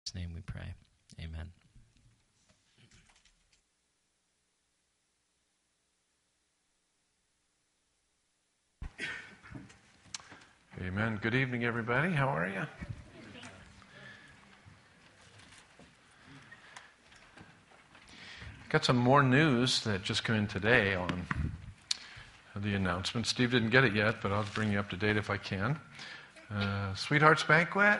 In His name we pray. Amen. Amen. Good evening, everybody. How are you? Got some more news that just came in today on the announcement. Steve didn't get it yet, but I'll bring you up to date if I can. Sweethearts Banquet,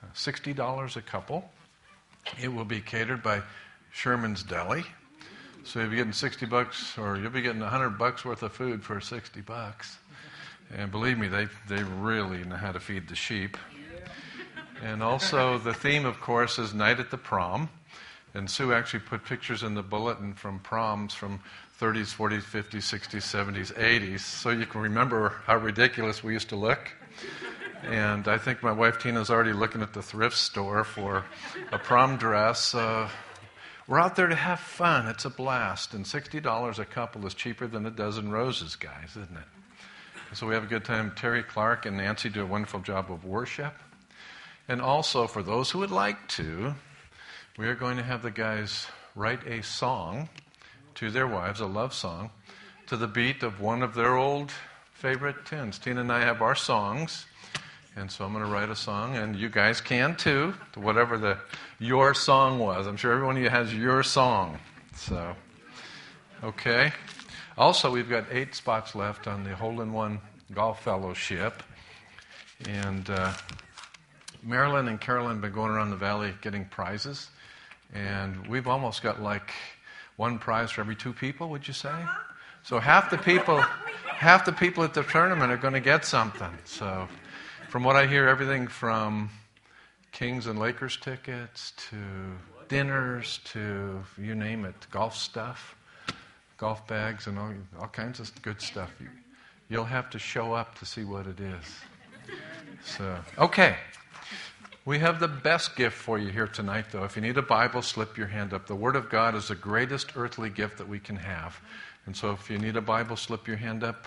$60 a couple. It will be catered by Sherman's Deli. So you'll be getting $60, or you'll be getting $100 worth of food for $60. And believe me, they really know how to feed the sheep. And also the theme, of course, is Night at the Prom. And Sue actually put pictures in the bulletin from proms from 30s, 40s, 50s, 60s, 70s, 80s, so you can remember how ridiculous we used to look. And I think my wife Tina's already looking at the thrift store for a prom dress. We're out there to have fun. It's a blast. And $60 a couple is cheaper than a dozen roses, guys, isn't it? So we have a good time. Terry Clark and Nancy do a wonderful job of worship. And also, for those who would like to, we are going to have the guys write a song to their wives, a love song, to the beat of one of their old favorite tunes. Tina and I have our songs, and so I'm going to write a song, and you guys can too, to whatever your song was. I'm sure every one of you has your song. So, okay. Also, we've got 8 spots left on the Hole-in-One Golf Fellowship, and Marilyn and Carolyn have been going around the valley getting prizes. And we've almost got like one prize for every 2 people, would you say? So half the people at the tournament are going to get something. So from what I hear, everything from Kings and Lakers tickets to dinners to you name it, golf stuff, golf bags and all kinds of good stuff. You'll have to show up to see what it is. So, okay. We have the best gift for you here tonight, though. If you need a Bible, slip your hand up. The Word of God is the greatest earthly gift that we can have. And so if you need a Bible, slip your hand up.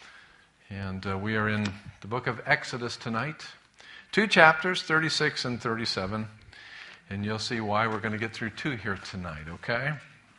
And we are in the book of Exodus tonight. 2 chapters, 36 and 37. And you'll see why we're going to get through 2 here tonight, okay?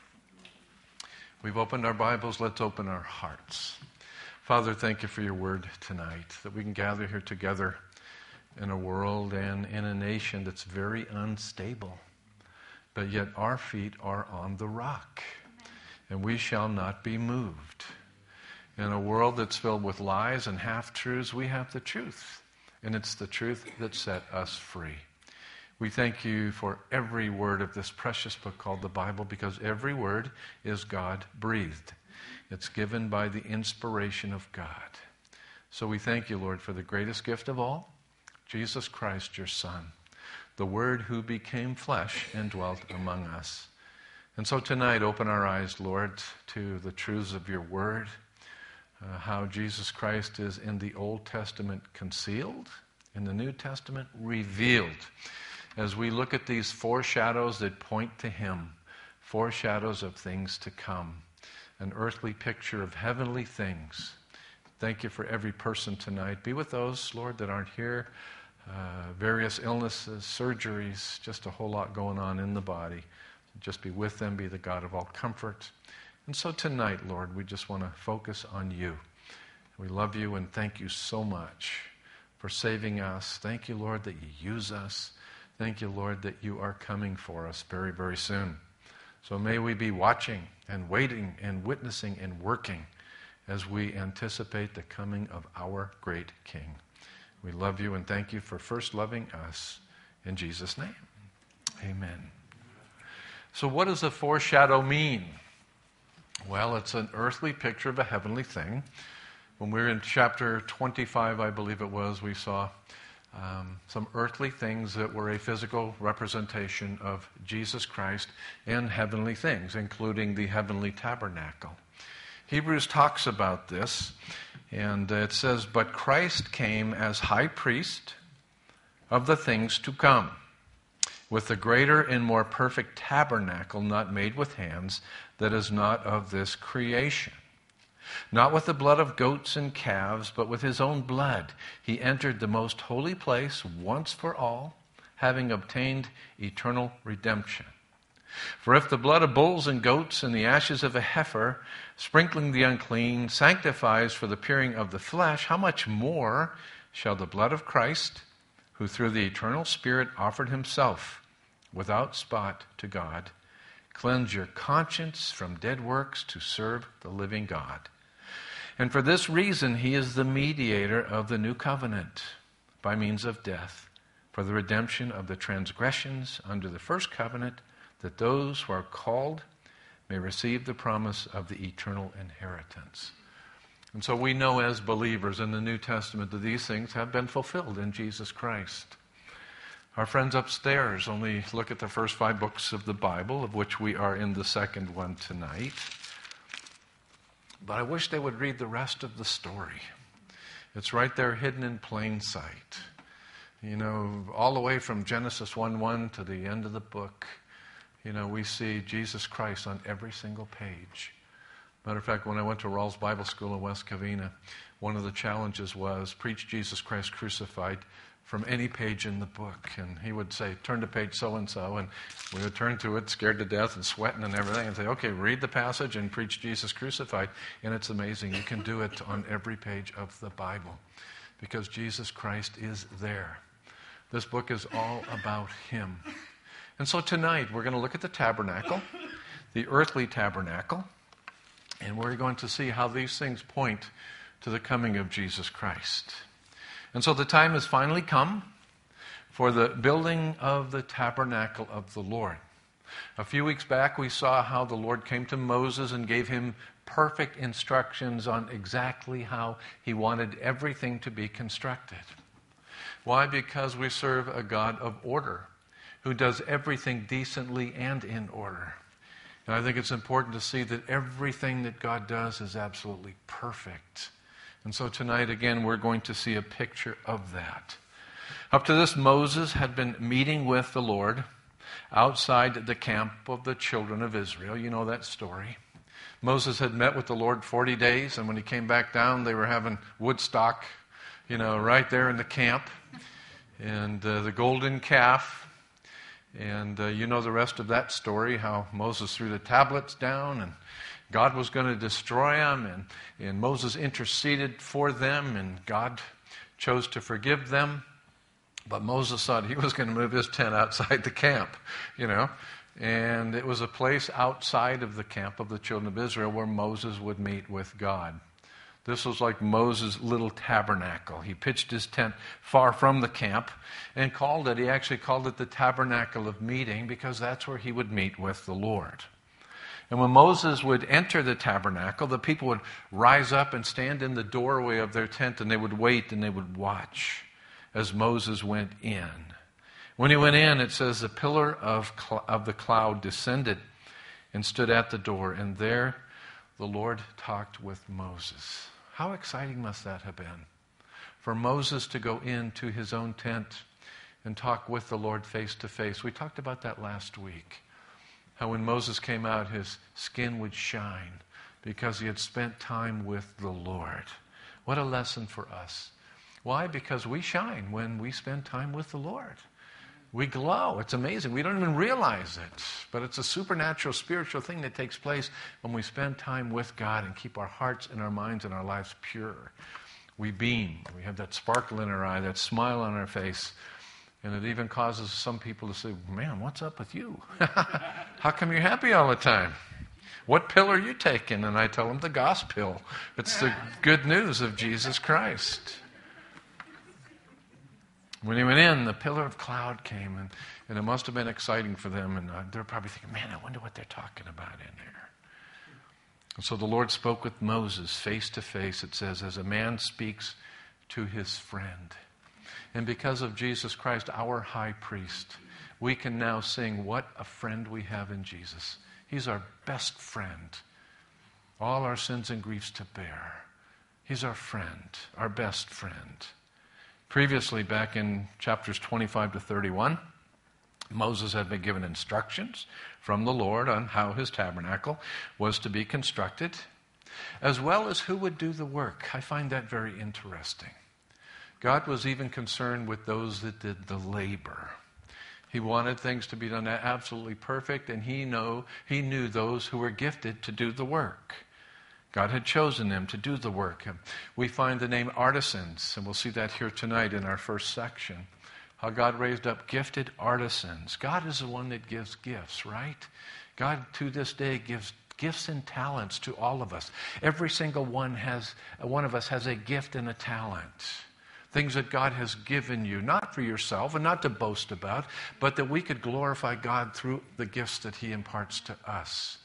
We've opened our Bibles. Let's open our hearts. Father, thank you for your word tonight, that we can gather here together in a world and in a nation that's very unstable. But yet our feet are on the rock, and we shall not be moved. In a world that's filled with lies and half-truths, we have the truth, and it's the truth that set us free. We thank you for every word of this precious book called the Bible, because every word is God-breathed. It's given by the inspiration of God. So we thank you, Lord, for the greatest gift of all, Jesus Christ, your Son, the Word who became flesh and dwelt among us. And so tonight, open our eyes, Lord, to the truths of your Word, how Jesus Christ is in the Old Testament concealed, in the New Testament revealed, as we look at these foreshadows that point to Him, foreshadows of things to come, an earthly picture of heavenly things. Thank you for every person tonight. Be with those, Lord, that aren't here. Various illnesses, surgeries, just a whole lot going on in the body. Just be with them, be the God of all comfort. And so tonight, Lord, we just want to focus on you. We love you and thank you so much for saving us. Thank you, Lord, that you use us. Thank you, Lord, that you are coming for us very, very soon. So may we be watching and waiting and witnessing and working as we anticipate the coming of our great King. We love you and thank you for first loving us. In Jesus' name, amen. So what does a foreshadow mean? Well, it's an earthly picture of a heavenly thing. When we were in chapter 25, I believe it was, we saw some earthly things that were a physical representation of Jesus Christ and heavenly things, including the heavenly tabernacle. Hebrews talks about this, and it says, "But Christ came as high priest of the things to come, with the greater and more perfect tabernacle not made with hands, that is not of this creation. Not with the blood of goats and calves, but with his own blood. He entered the most holy place once for all, having obtained eternal redemption. For if the blood of bulls and goats and the ashes of a heifer, sprinkling the unclean, sanctifies for the appearing of the flesh, how much more shall the blood of Christ, who through the eternal Spirit offered himself without spot to God, cleanse your conscience from dead works to serve the living God. And for this reason he is the mediator of the new covenant by means of death, for the redemption of the transgressions under the first covenant, that those who are called may receive the promise of the eternal inheritance. And so we know as believers in the New Testament that these things have been fulfilled in Jesus Christ. Our friends upstairs only look at the first 5 books of the Bible, of which we are in the second one tonight. But I wish they would read the rest of the story. It's right there hidden in plain sight. You know, all the way from Genesis 1:1 to the end of the book, you know, we see Jesus Christ on every single page. Matter of fact, when I went to Rawls Bible School in West Covina, one of the challenges was preach Jesus Christ crucified from any page in the book. And he would say, turn to page so-and-so, and we would turn to it, scared to death and sweating and everything, and say, okay, read the passage and preach Jesus crucified. And it's amazing. You can do it on every page of the Bible because Jesus Christ is there. This book is all about him. And so tonight we're going to look at the tabernacle, the earthly tabernacle, and we're going to see how these things point to the coming of Jesus Christ. And so the time has finally come for the building of the tabernacle of the Lord. A few weeks back we saw how the Lord came to Moses and gave him perfect instructions on exactly how he wanted everything to be constructed. Why? Because we serve a God of order who does everything decently and in order. And I think it's important to see that everything that God does is absolutely perfect. And so tonight, again, we're going to see a picture of that. Up to this, Moses had been meeting with the Lord outside the camp of the children of Israel. You know that story. Moses had met with the Lord 40 days, and when he came back down, they were having Woodstock, you know, right there in the camp. And the golden calf. And you know the rest of that story, how Moses threw the tablets down and God was going to destroy them. And Moses interceded for them and God chose to forgive them. But Moses thought he was going to move his tent outside the camp, you know. And it was a place outside of the camp of the children of Israel where Moses would meet with God. This was like Moses' little tabernacle. He pitched his tent far from the camp and he actually called it the tabernacle of meeting because that's where he would meet with the Lord. And when Moses would enter the tabernacle, the people would rise up and stand in the doorway of their tent and they would wait and they would watch as Moses went in. When he went in, it says the pillar of the cloud descended and stood at the door, and there the Lord talked with Moses. How exciting must that have been for Moses to go into his own tent and talk with the Lord face to face. We talked about that last week. How when Moses came out, his skin would shine because he had spent time with the Lord. What a lesson for us. Why? Because we shine when we spend time with the Lord. We glow. It's amazing. We don't even realize it. But it's a supernatural, spiritual thing that takes place when we spend time with God and keep our hearts and our minds and our lives pure. We beam. We have that sparkle in our eye, that smile on our face. And it even causes some people to say, man, what's up with you? How come you're happy all the time? What pill are you taking? And I tell them the gospel. It's the good news of Jesus Christ. When he went in, the pillar of cloud came, and it must have been exciting for them. And they're probably thinking, man, I wonder what they're talking about in there. And so the Lord spoke with Moses face to face, it says, as a man speaks to his friend. And because of Jesus Christ, our high priest, we can now sing, what a friend we have in Jesus. He's our best friend. All our sins and griefs to bear. He's our friend, our best friend. Previously, back in chapters 25 to 31, Moses had been given instructions from the Lord on how his tabernacle was to be constructed, as well as who would do the work. I find that very interesting. God was even concerned with those that did the labor. He wanted things to be done absolutely perfect, and he knew those who were gifted to do the work. God had chosen them to do the work. We find the name artisans, and we'll see that here tonight in our first section. How God raised up gifted artisans. God is the one that gives gifts, right? God to this day gives gifts and talents to all of us. Every single one of us has a gift and a talent. Things that God has given you, not for yourself and not to boast about, but that we could glorify God through the gifts that He imparts to us.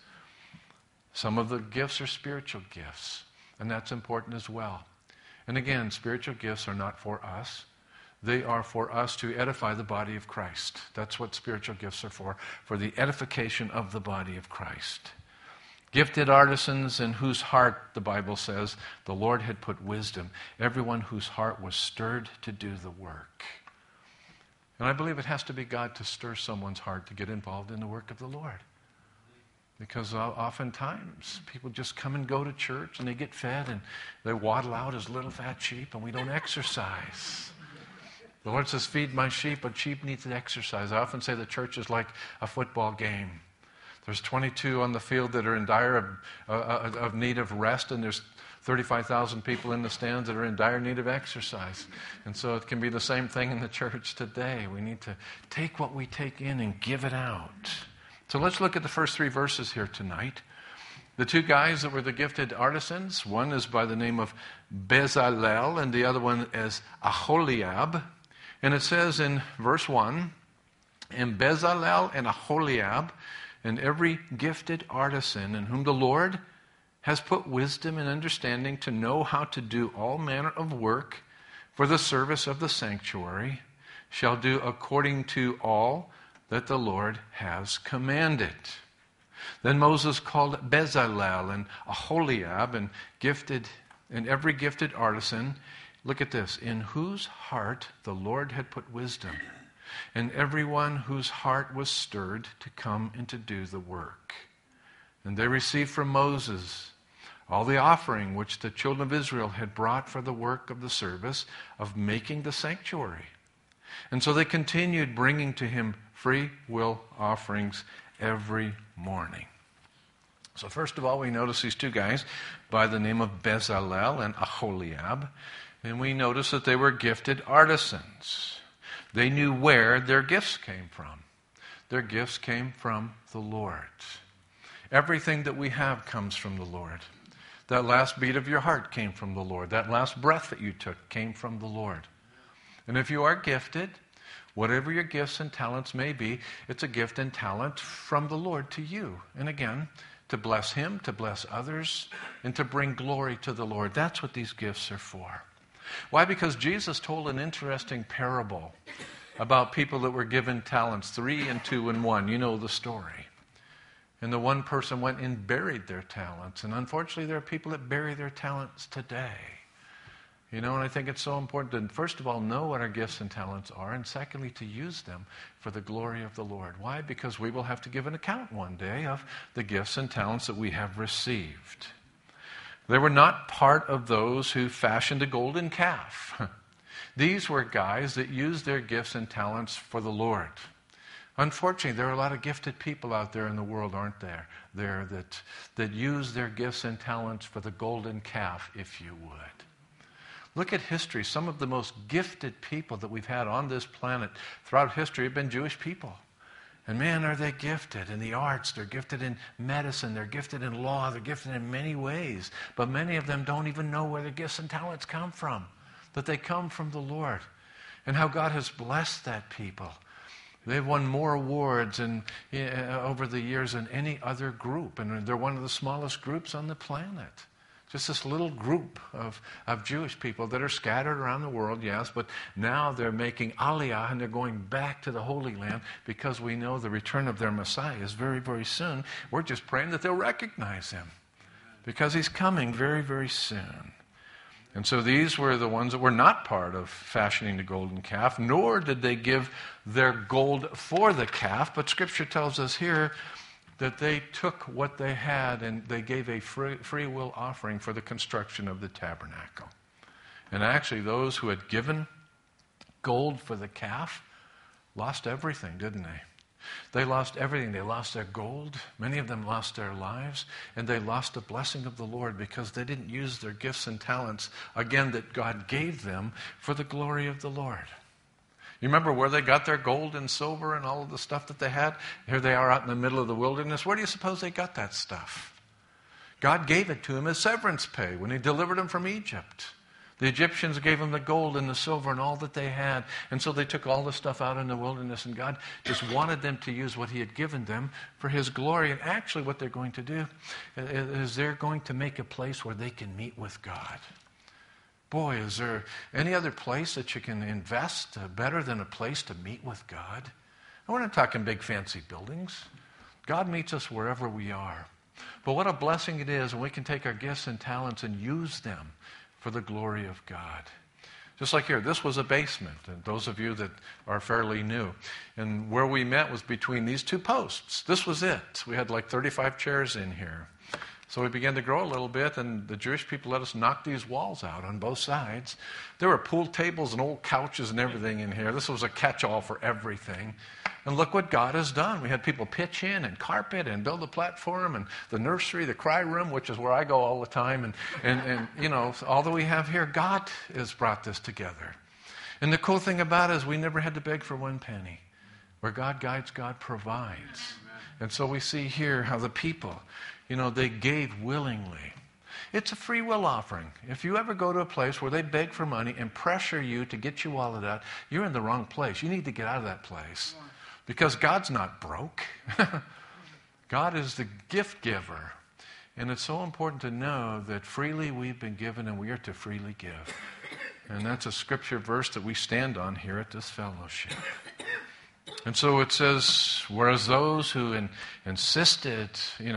Some of the gifts are spiritual gifts, and that's important as well. And again, spiritual gifts are not for us. They are for us to edify the body of Christ. That's what spiritual gifts are for the edification of the body of Christ. Gifted artisans in whose heart, the Bible says, the Lord had put wisdom. Everyone whose heart was stirred to do the work. And I believe it has to be God to stir someone's heart to get involved in the work of the Lord. Because oftentimes people just come and go to church and they get fed and they waddle out as little fat sheep and we don't exercise. The Lord says, feed my sheep, but sheep need to exercise. I often say the church is like a football game. There's 22 on the field that are in dire of need of rest, and there's 35,000 people in the stands that are in dire need of exercise. And so it can be the same thing in the church today. We need to take what we take in and give it out. So let's look at the first 3 verses here tonight. The 2 guys that were the gifted artisans, one is by the name of Bezalel, and the other one is Aholiab. And it says in verse 1, and Bezalel and Aholiab, and every gifted artisan in whom the Lord has put wisdom and understanding to know how to do all manner of work for the service of the sanctuary, shall do according to all that the Lord has commanded. Then Moses called Bezalel and Aholiab and every gifted artisan, look at this, in whose heart the Lord had put wisdom, and everyone whose heart was stirred to come and to do the work. And they received from Moses all the offering which the children of Israel had brought for the work of the service of making the sanctuary. And so they continued bringing to him free will offerings every morning. So first of all, we notice these 2 guys by the name of Bezalel and Aholiab. And we notice that they were gifted artisans. They knew where their gifts came from. Their gifts came from the Lord. Everything that we have comes from the Lord. That last beat of your heart came from the Lord. That last breath that you took came from the Lord. And if you are gifted, whatever your gifts and talents may be, it's a gift and talent from the Lord to you. And again, to bless Him, to bless others, and to bring glory to the Lord. That's what these gifts are for. Why? Because Jesus told an interesting parable about people that were given talents, 3 and 2 and 1. You know the story. And the one person went and buried their talents. And unfortunately, there are people that bury their talents today. You know, and I think it's so important to, first of all, know what our gifts and talents are, and secondly, to use them for the glory of the Lord. Why? Because we will have to give an account one day of the gifts and talents that we have received. They were not part of those who fashioned a golden calf. These were guys that used their gifts and talents for the Lord. Unfortunately, there are a lot of gifted people out there in the world, aren't there? That use their gifts and talents for the golden calf, if you would. Look at history. Some of the most gifted people that we've had on this planet throughout history have been Jewish people. And man, are they gifted in the arts. They're gifted in medicine. They're gifted in law. They're gifted in many ways. But many of them don't even know where their gifts and talents come from. That they come from the Lord. And how God has blessed that people. They've won more awards over the years than any other group. And they're one of the smallest groups on the planet. Just this little group of Jewish people that are scattered around the world, yes, but now they're making aliyah and they're going back to the Holy Land because we know the return of their Messiah is very, very soon. We're just praying that they'll recognize him because he's coming very, very soon. And so these were the ones that were not part of fashioning the golden calf, nor did they give their gold for the calf, but Scripture tells us here that they took what they had and they gave a free will offering for the construction of the tabernacle. And actually those who had given gold for the calf lost everything, didn't they? They lost everything. They lost their gold. Many of them lost their lives. And they lost the blessing of the Lord because they didn't use their gifts and talents, again, that God gave them for the glory of the Lord. You remember where they got their gold and silver and all of the stuff that they had? Here they are out in the middle of the wilderness. Where do you suppose they got that stuff? God gave it to them as severance pay when He delivered them from Egypt. The Egyptians gave them the gold and the silver and all that they had. And so they took all the stuff out in the wilderness, and God just wanted them to use what He had given them for His glory. And actually what they're going to do is they're going to make a place where they can meet with God. Boy, is there any other place that you can invest better than a place to meet with God? And we're not talking big fancy buildings. God meets us wherever we are. But what a blessing it is when we can take our gifts and talents and use them for the glory of God. Just like here, this was a basement, and those of you that are fairly new. And where we met was between these two posts. This was it. We had like 35 chairs in here. So we began to grow a little bit, and the Jewish people let us knock these walls out on both sides. There were pool tables and old couches and everything in here. This was a catch-all for everything. And look what God has done. We had people pitch in and carpet and build a platform, and the nursery, the cry room, which is where I go all the time. And you know, all that we have here, God has brought this together. And the cool thing about it is we never had to beg for one penny. Where God guides, God provides. And so we see here how the people, you know, they gave willingly. It's a free will offering. If you ever go to a place where they beg for money and pressure you to get you all of that, you're in the wrong place. You need to get out of that place. Because God's not broke. God is the gift giver. And it's so important to know that freely we've been given and we are to freely give. And that's a scripture verse that we stand on here at this fellowship. And so it says, whereas those who invested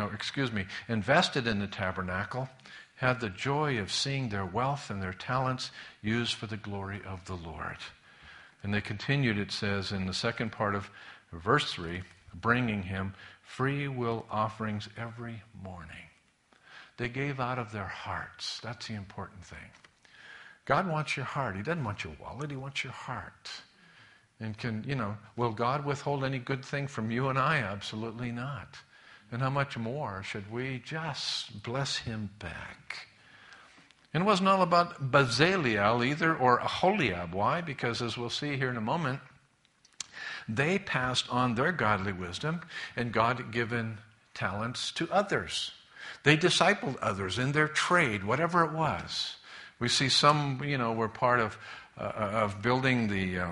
in the tabernacle had the joy of seeing their wealth and their talents used for the glory of the Lord. And they continued, it says in the second part of verse 3, bringing Him free will offerings every morning. They gave out of their hearts. That's the important thing. God wants your heart. He doesn't want your wallet. He wants your heart. And will God withhold any good thing from you and I? Absolutely not. And how much more should we just bless Him back? And it wasn't all about Bezaleel either, or Aholiab. Why? Because as we'll see here in a moment, they passed on their godly wisdom and God-given talents to others. They discipled others in their trade, whatever it was. We see some, were part of building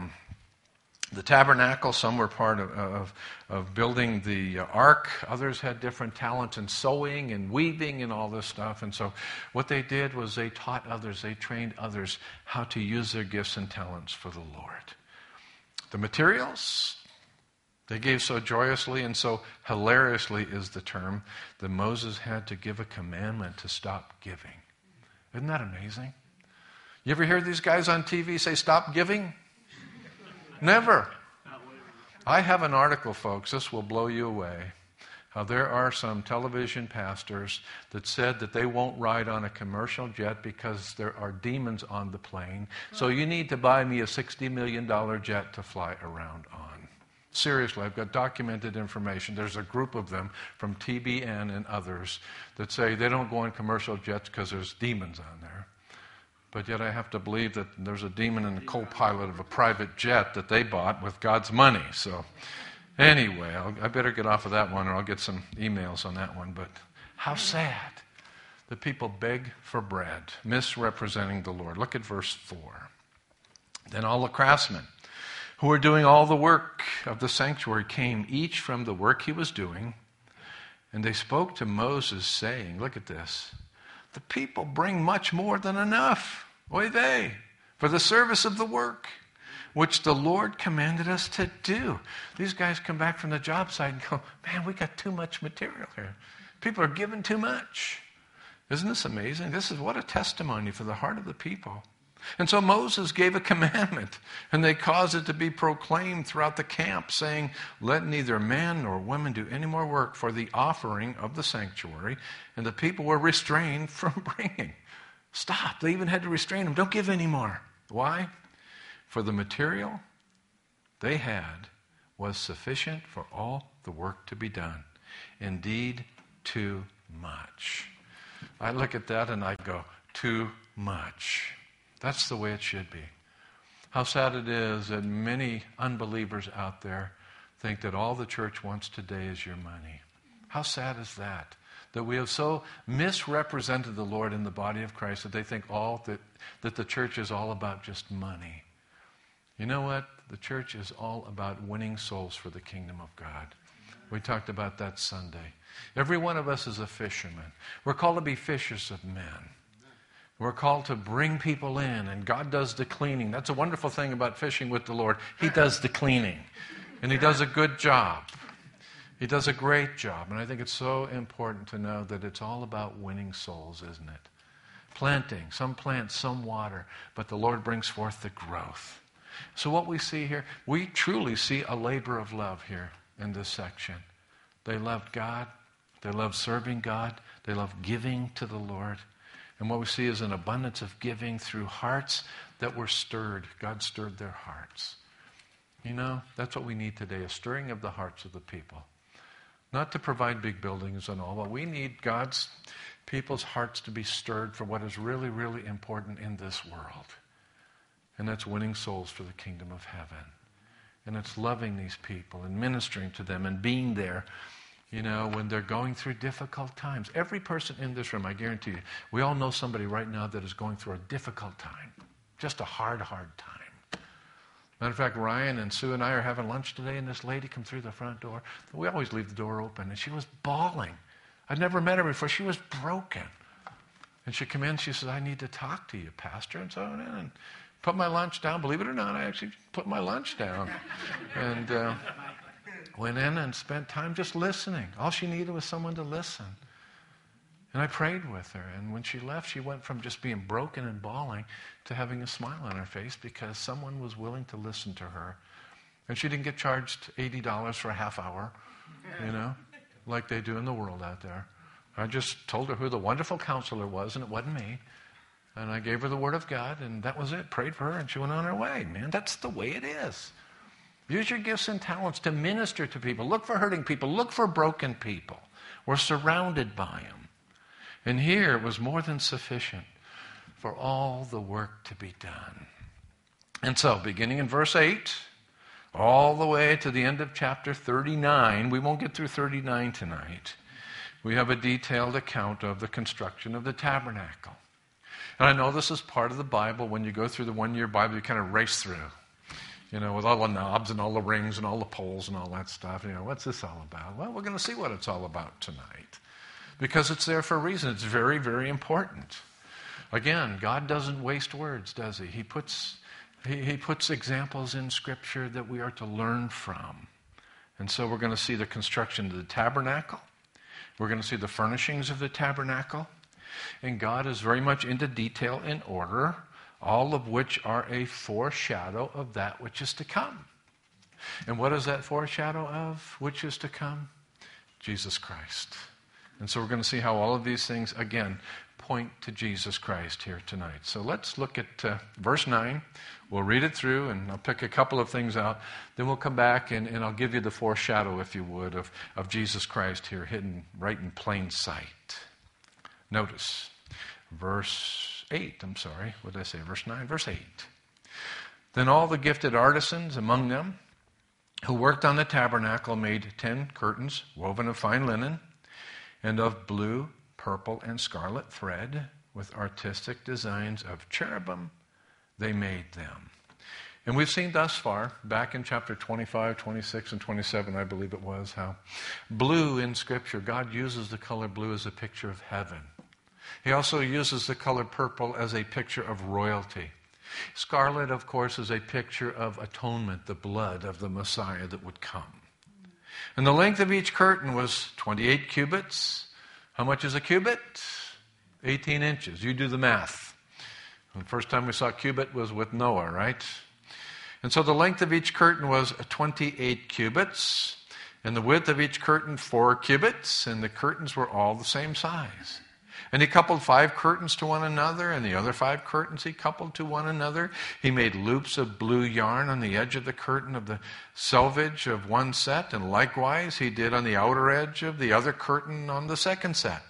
the tabernacle. Some were part of building the ark. Others had different talents in sewing and weaving and all this stuff. And so what they did was they taught others, they trained others how to use their gifts and talents for the Lord. The materials, they gave so joyously and so hilariously is the term, that Moses had to give a commandment to stop giving. Isn't that amazing? You ever hear these guys on TV say, stop giving? Never. I have an article, folks, this will blow you away. How there are some television pastors that said that they won't ride on a commercial jet because there are demons on the plane. So you need to buy me a $60 million jet to fly around on. Seriously, I've got documented information. There's a group of them from TBN and others that say they don't go on commercial jets because there's demons on there. But yet I have to believe that there's a demon in the co-pilot of a private jet that they bought with God's money. So anyway, I better get off of that one or I'll get some emails on that one. But how sad that people beg for bread, misrepresenting the Lord. Look at verse 4. Then all the craftsmen who were doing all the work of the sanctuary came, each from the work he was doing, and they spoke to Moses, saying, look at this, the people bring much more than enough, oy vey, for the service of the work, which the Lord commanded us to do. These guys come back from the job site and go, man, we got too much material here. People are giving too much. Isn't this amazing? This is what a testimony for the heart of the people. And so Moses gave a commandment, and they caused it to be proclaimed throughout the camp, saying, let neither man nor woman do any more work for the offering of the sanctuary. And the people were restrained from bringing. Stop. They even had to restrain them. Don't give any more. Why? For the material they had was sufficient for all the work to be done. Indeed, too much. I look at that and I go, too much. That's the way it should be. How sad it is that many unbelievers out there think that all the church wants today is your money. How sad is that? That we have so misrepresented the Lord in the body of Christ that they think that the church is all about just money. You know what? The church is all about winning souls for the kingdom of God. We talked about that Sunday. Every one of us is a fisherman. We're called to be fishers of men. We're called to bring people in, and God does the cleaning. That's a wonderful thing about fishing with the Lord. He does the cleaning, and He does a good job. He does a great job, and I think it's so important to know that it's all about winning souls, isn't it? Planting. Some plant, some water, but the Lord brings forth the growth. So what we see here, we truly see a labor of love here in this section. They loved God. They loved serving God. They loved giving to the Lord. And what we see is an abundance of giving through hearts that were stirred. God stirred their hearts. You know, that's what we need today, a stirring of the hearts of the people. Not to provide big buildings and all, but we need God's people's hearts to be stirred for what is really, really important in this world. And that's winning souls for the kingdom of heaven. And it's loving these people and ministering to them and being there, you know, when they're going through difficult times. Every person in this room, I guarantee you, we all know somebody right now that is going through a difficult time. Just a hard time. Matter of fact, Ryan and Sue and I are having lunch today, and this lady come through the front door. We always leave the door open, and she was bawling. I'd never met her before. She was broken. And she came in, she says, I need to talk to you, Pastor. And so I went in and put my lunch down. Believe it or not, I actually put my lunch down. And went in and spent time just listening. All she needed was someone to listen. And I prayed with her. And when she left, she went from just being broken and bawling to having a smile on her face because someone was willing to listen to her. And she didn't get charged $80 for a half hour, you know, like they do in the world out there. I just told her who the wonderful counselor was, and it wasn't me. And I gave her the Word of God, and that was it. Prayed for her, and she went on her way. Man, that's the way it is. Use your gifts and talents to minister to people. Look for hurting people. Look for broken people. We're surrounded by them. And here it was more than sufficient for all the work to be done. And so, beginning in verse 8, all the way to the end of chapter 39, we won't get through 39 tonight, we have a detailed account of the construction of the tabernacle. And I know this is part of the Bible. When you go through the one-year Bible, you kind of race through, you know, with all the knobs and all the rings and all the poles and all that stuff. You know, what's this all about? Well, we're going to see what it's all about tonight. Because it's there for a reason. It's very, very important. Again, God doesn't waste words, does He? He puts examples in Scripture that we are to learn from. And so we're going to see the construction of the tabernacle. We're going to see the furnishings of the tabernacle. And God is very much into detail and order, all of which are a foreshadow of that which is to come. And what is that foreshadow of which is to come? Jesus Christ. And so we're going to see how all of these things, again, point to Jesus Christ here tonight. So let's look at verse 9. We'll read it through, and I'll pick a couple of things out. Then we'll come back, and I'll give you the foreshadow, if you would, of Jesus Christ here, hidden right in plain sight. Notice, verse 8. What did I say? Verse 9? Verse 8. Then all the gifted artisans among them who worked on the tabernacle made 10 curtains woven of fine linen, and of blue, purple, and scarlet thread, with artistic designs of cherubim, they made them. And we've seen thus far, back in chapter 25, 26, and 27, I believe it was, how blue in Scripture, God uses the color blue as a picture of heaven. He also uses the color purple as a picture of royalty. Scarlet, of course, is a picture of atonement, the blood of the Messiah that would come. And the length of each curtain was 28 cubits. How much is a cubit? 18 inches. You do the math. The first time we saw cubit was with Noah, right? And so the length of each curtain was 28 cubits, and the width of each curtain 4 cubits, and the curtains were all the same size. And he coupled 5 curtains to one another, and the other 5 curtains he coupled to one another. He made loops of blue yarn on the edge of the curtain of the selvage of one set, and likewise he did on the outer edge of the other curtain on the second set.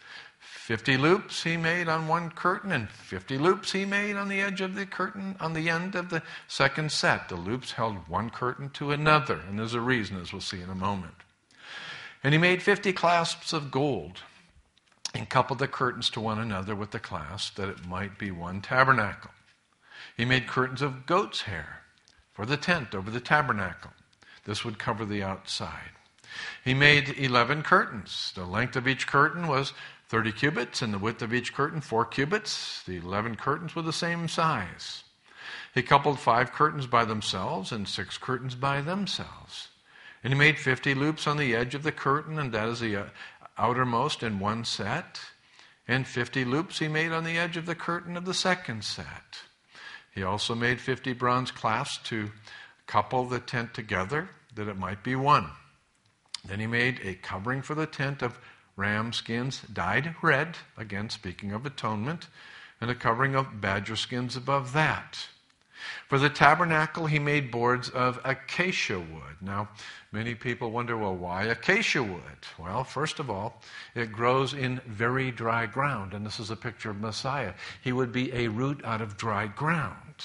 50 loops he made on one curtain, and 50 loops he made on the edge of the curtain on the end of the second set. The loops held one curtain to another, and there's a reason, as we'll see in a moment. And he made 50 clasps of gold, and coupled the curtains to one another with the clasp, that it might be one tabernacle. He made curtains of goat's hair for the tent over the tabernacle. This would cover the outside. He made 11 curtains. The length of each curtain was 30 cubits, and the width of each curtain 4 cubits. The 11 curtains were the same size. He coupled 5 curtains by themselves and 6 curtains by themselves. And he made 50 loops on the edge of the curtain, and that is the outermost in one set, and 50 loops he made on the edge of the curtain of the second set. He also made 50 bronze clasps to couple the tent together, that it might be one. Then he made a covering for the tent of ram skins dyed red, again speaking of atonement, and a covering of badger skins above that. For the tabernacle, he made boards of acacia wood. Now, many people wonder, well, why acacia wood? Well, first of all, it grows in very dry ground, and this is a picture of Messiah. He would be a root out of dry ground.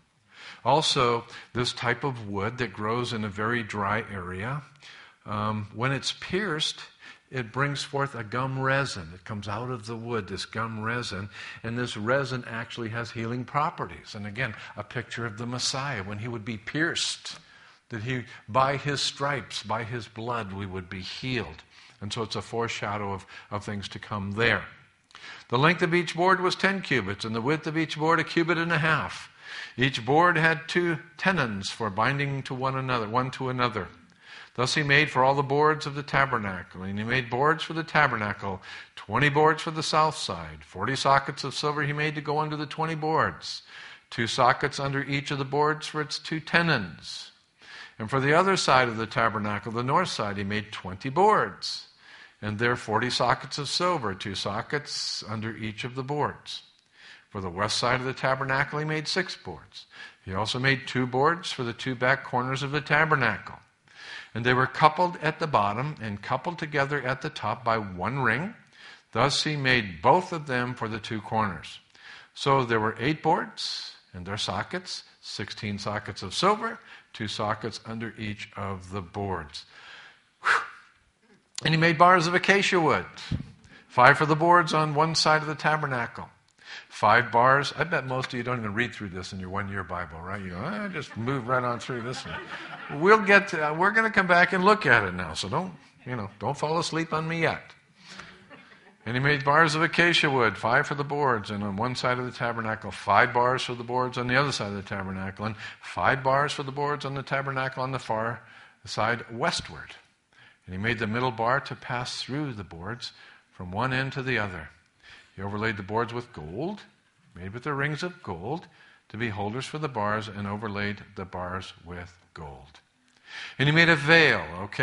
Also, this type of wood that grows in a very dry area, when it's pierced, it brings forth a gum resin. It comes out of the wood, this gum resin, and this resin actually has healing properties. And again, a picture of the Messiah when he would be pierced, that he, by his stripes, by his blood, we would be healed. And so it's a foreshadow of things to come there. The length of each board was 10 cubits, and the width of each board 1.5 cubits. Each board had 2 tenons for binding to one to another. Thus he made for all the boards of the tabernacle. And he made boards for the tabernacle, 20 boards for the south side. 40 sockets of silver he made to go under the 20 boards. 2 sockets under each of the boards for its 2 tenons. And for the other side of the tabernacle, the north side, he made 20 boards. And there 40 sockets of silver, 2 sockets under each of the boards. For the west side of the tabernacle, he made 6 boards. He also made 2 boards for the 2 back corners of the tabernacle. And they were coupled at the bottom and coupled together at the top by 1 ring. Thus he made both of them for the 2 corners. So there were 8 boards and their sockets, 16 sockets of silver, 2 sockets under each of the boards. And he made bars of acacia wood, 5 for the boards on one side of the tabernacle. 5 bars. I bet most of you don't even read through this in your one-year Bible, right? You go, just move right on through this one. We're going to come back and look at it now, so don't fall asleep on me yet. And he made bars of acacia wood, 5 for the boards, and on one side of the tabernacle, 5 bars for the boards on the other side of the tabernacle, and 5 bars for the boards on the tabernacle on the far side westward. And he made the middle bar to pass through the boards from one end to the other. He overlaid the boards with gold, made with their rings of gold, to be holders for the bars, and overlaid the bars with gold. And he made a veil,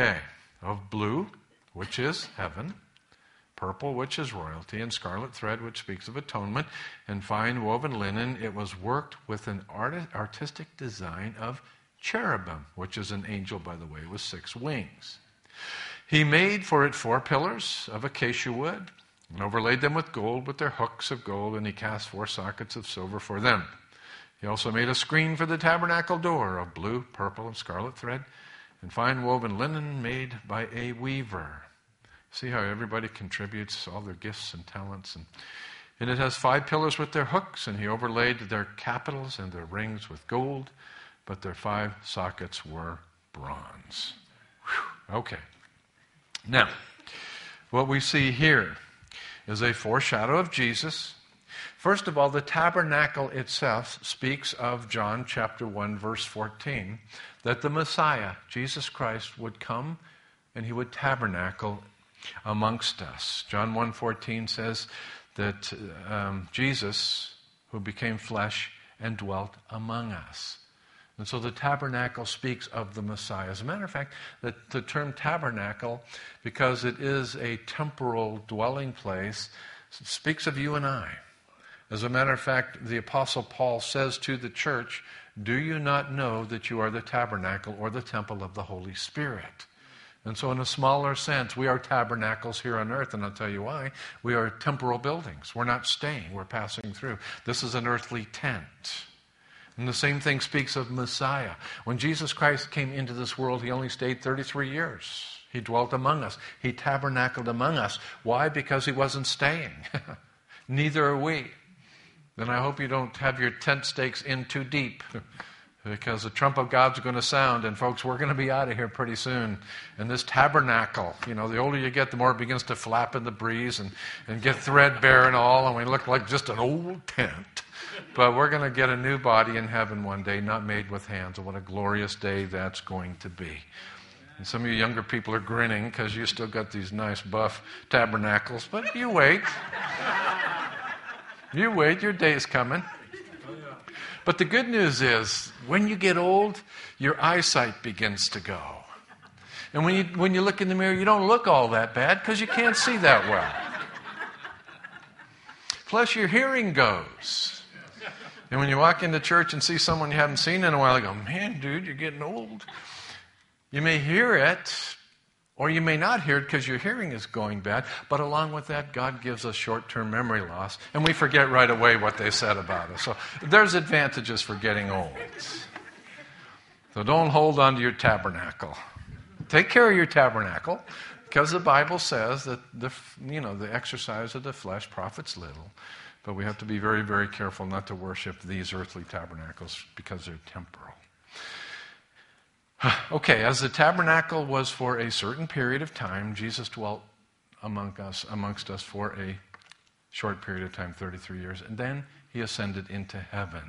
of blue, which is heaven, purple, which is royalty, and scarlet thread, which speaks of atonement, and fine woven linen. It was worked with an artistic design of cherubim, which is an angel, by the way, with 6 wings. He made for it 4 pillars of acacia wood, and overlaid them with gold, with their hooks of gold, and he cast 4 sockets of silver for them. He also made a screen for the tabernacle door of blue, purple, and scarlet thread, and fine woven linen made by a weaver. See how everybody contributes all their gifts and talents. And it has 5 pillars with their hooks, and he overlaid their capitals and their rings with gold, but their 5 sockets were bronze. Whew. Okay. Now, what we see here is a foreshadow of Jesus. First of all, the tabernacle itself speaks of John chapter 1, verse 14, that the Messiah, Jesus Christ, would come and he would tabernacle amongst us. John 1:14 says that Jesus, who became flesh and dwelt among us. And so the tabernacle speaks of the Messiah. As a matter of fact, the term tabernacle, because it is a temporal dwelling place, It speaks of you and I. As a matter of fact, the Apostle Paul says to the church, do you not know that you are the tabernacle or the temple of the Holy Spirit? And so in a smaller sense, we are tabernacles here on earth, and I'll tell you why. We are temporal buildings. We're not staying, we're passing through. This is an earthly tent. And the same thing speaks of Messiah. When Jesus Christ came into this world, he only stayed 33 years. He dwelt among us. He tabernacled among us. Why? Because he wasn't staying. Neither are we. Then I hope you don't have your tent stakes in too deep, because the trump of God's going to sound, and folks, we're going to be out of here pretty soon. And this tabernacle, the older you get, the more it begins to flap in the breeze and get threadbare and all, and we look like just an old tent. But we're going to get a new body in heaven one day, not made with hands. And what a glorious day that's going to be. And some of you younger people are grinning because you still got these nice buff tabernacles. But you wait. You wait, your day's coming. But the good news is, when you get old, your eyesight begins to go. And when you look in the mirror, you don't look all that bad because you can't see that well. Plus, your hearing goes. And when you walk into church and see someone you haven't seen in a while, you go, man, dude, you're getting old. You may hear it, or you may not hear it because your hearing is going bad. But along with that, God gives us short-term memory loss, and we forget right away what they said about us. So there's advantages for getting old. So don't hold on to your tabernacle. Take care of your tabernacle, because the Bible says that the exercise of the flesh profits little. But we have to be very, very careful not to worship these earthly tabernacles because they're temporal. Okay, as the tabernacle was for a certain period of time, Jesus dwelt amongst us for a short period of time, 33 years, and then he ascended into heaven.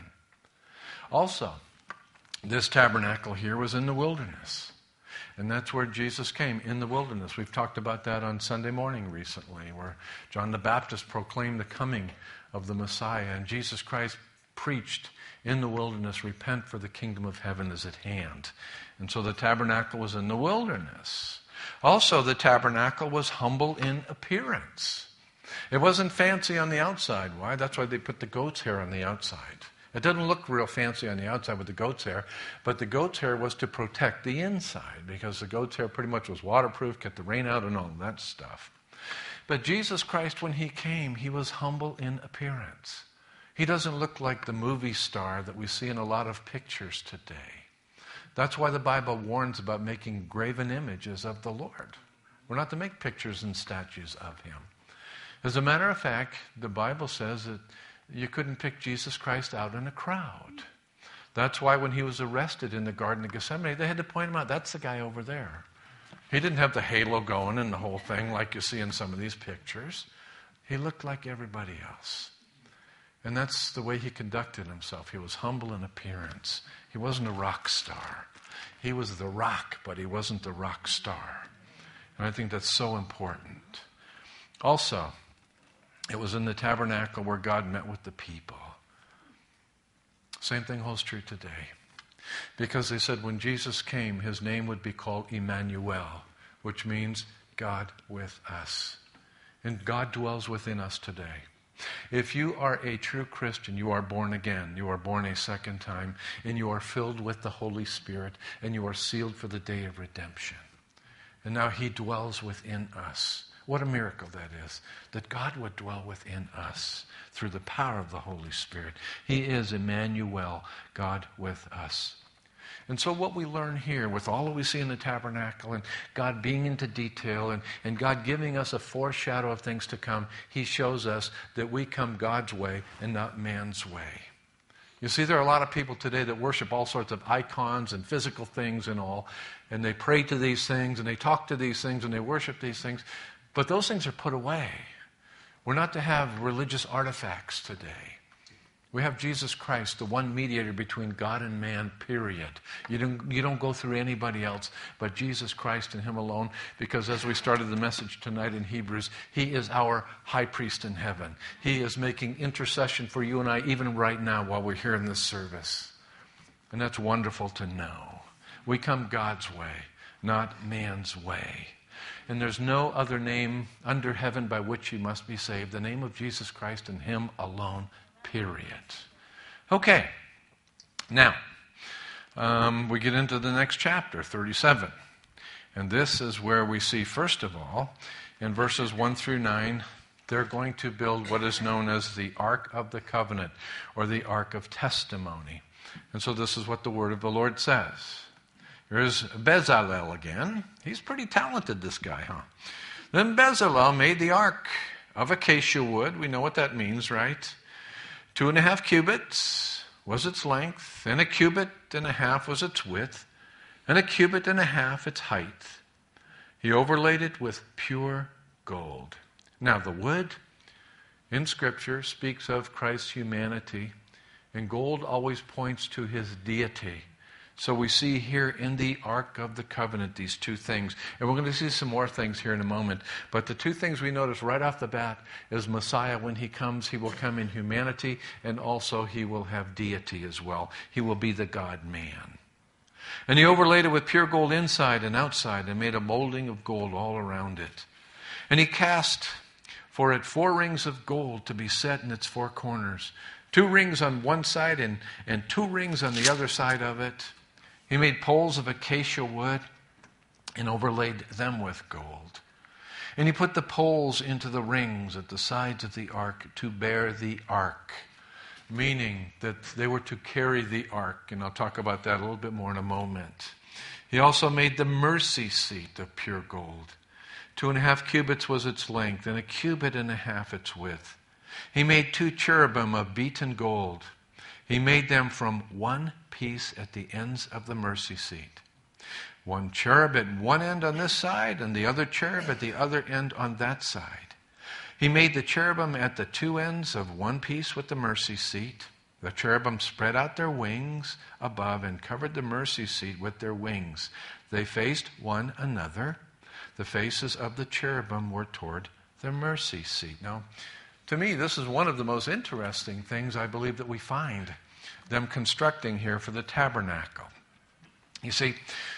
Also, this tabernacle here was in the wilderness. And that's where Jesus came, in the wilderness. We've talked about that on Sunday morning recently, where John the Baptist proclaimed the coming of the Messiah. And Jesus Christ preached in the wilderness, repent, for the kingdom of heaven is at hand. And so the tabernacle was in the wilderness. Also, the tabernacle was humble in appearance. It wasn't fancy on the outside. Why? That's why they put the goat's hair on the outside. It doesn't look real fancy on the outside with the goat's hair, but the goat's hair was to protect the inside, because the goat's hair pretty much was waterproof, kept the rain out and all that stuff. But Jesus Christ, when he came, he was humble in appearance. He doesn't look like the movie star that we see in a lot of pictures today. That's why the Bible warns about making graven images of the Lord. We're not to make pictures and statues of him. As a matter of fact, the Bible says that you couldn't pick Jesus Christ out in a crowd. That's why when he was arrested in the Garden of Gethsemane, they had to point him out. That's the guy over there. He didn't have the halo going and the whole thing like you see in some of these pictures. He looked like everybody else. And that's the way he conducted himself. He was humble in appearance. He wasn't a rock star. He was the rock, but he wasn't the rock star. And I think that's so important. Also, it was in the tabernacle where God met with the people. Same thing holds true today. Because they said when Jesus came, his name would be called Emmanuel, which means God with us. And God dwells within us today. If you are a true Christian, you are born again, you are born a second time, and you are filled with the Holy Spirit, and you are sealed for the day of redemption. And now he dwells within us. What a miracle that is, that God would dwell within us through the power of the Holy Spirit. He is Emmanuel, God with us. And so what we learn here, with all that we see in the tabernacle, and God being into detail, and God giving us a foreshadow of things to come, he shows us that we come God's way and not man's way. You see, there are a lot of people today that worship all sorts of icons and physical things and all, and they pray to these things, and they talk to these things, and they worship these things. But those things are put away. We're not to have religious artifacts today. We have Jesus Christ, the one mediator between God and man, period. You don't go through anybody else but Jesus Christ and him alone, because as we started the message tonight in Hebrews, he is our high priest in heaven. He is making intercession for you and I even right now while we're here in this service. And that's wonderful to know. We come God's way, not man's way. and there's no other name under heaven by which you must be saved. The name of Jesus Christ and Him alone, period. Okay, now, we get into the next chapter, 37. And this is where we see, first of all, in verses 1 through 9, they're going to build what is known as the Ark of the Covenant, or the Ark of Testimony. And so this is what the word of the Lord says. Here's Bezalel again. He's pretty talented, this guy, huh? Then Bezalel made the Ark of acacia wood. We know what that means, right? 2.5 cubits was its length, and 1.5 cubits was its width, and 1.5 cubits its height. He overlaid it with pure gold. Now, the wood in Scripture speaks of Christ's humanity, and gold always points to His deity. So we see here in the Ark of the Covenant these two things. And we're going to see some more things here in a moment. But the two things we notice right off the bat is Messiah, when He comes, He will come in humanity, and also He will have deity as well. He will be the God-man. And He overlaid it with pure gold inside and outside, and made a molding of gold all around it. And He cast for it 4 rings of gold to be set in its 4 corners, 2 rings on one side and 2 rings on the other side of it. He made poles of acacia wood and overlaid them with gold. And He put the poles into the rings at the sides of the ark to bear the ark, meaning that they were to carry the ark. And I'll talk about that a little bit more in a moment. He also made the mercy seat of pure gold. 2.5 cubits was its length, and 1.5 cubits its width. He made 2 cherubim of beaten gold. He made them from one piece at the ends of the mercy seat. 1 cherub at one end on this side, and the other cherub at the other end on that side. He made the cherubim at the 2 ends of one piece with the mercy seat. The cherubim spread out their wings above and covered the mercy seat with their wings. They faced one another. The faces of the cherubim were toward the mercy seat. Now, to me, this is one of the most interesting things I believe that we find them constructing here for the tabernacle. You see,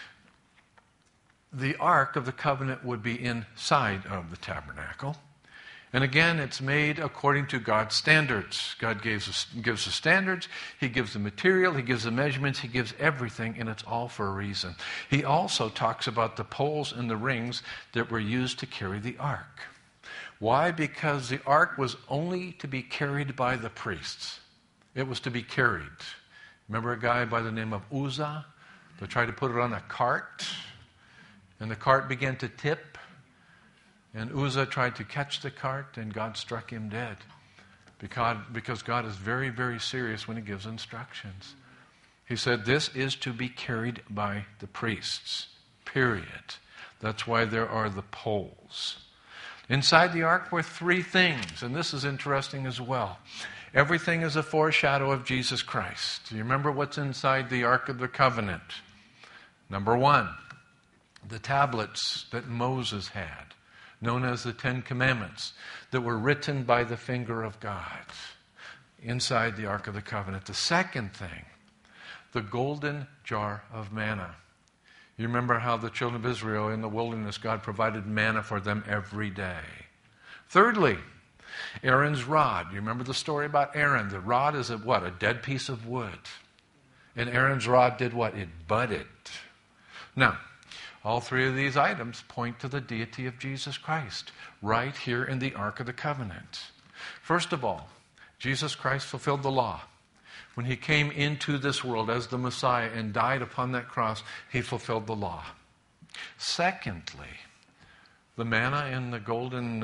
the Ark of the Covenant would be inside of the tabernacle. And again, it's made according to God's standards. God gives the standards, He gives the material, He gives the measurements, He gives everything, and it's all for a reason. He also talks about the poles and the rings that were used to carry the ark. Why? Because the ark was only to be carried by the priests. It was to be carried. Remember a guy by the name of Uzzah? They tried to put it on a cart, and the cart began to tip. And Uzzah tried to catch the cart, and God struck him dead. Because God is very, very serious when He gives instructions. He said, this is to be carried by the priests, period. That's why there are the poles. Inside the ark were 3 things, and this is interesting as well. Everything is a foreshadow of Jesus Christ. Do you remember what's inside the Ark of the Covenant? Number 1, the tablets that Moses had, known as the 10 Commandments, that were written by the finger of God inside the Ark of the Covenant. The second thing, the golden jar of manna. You remember how the children of Israel in the wilderness, God provided manna for them every day. Thirdly, Aaron's rod. You remember the story about Aaron? The rod is a dead piece of wood. And Aaron's rod did what? It budded. Now, all 3 of these items point to the deity of Jesus Christ, right here in the Ark of the Covenant. First of all, Jesus Christ fulfilled the law. When He came into this world as the Messiah and died upon that cross, He fulfilled the law. Secondly, the manna in the golden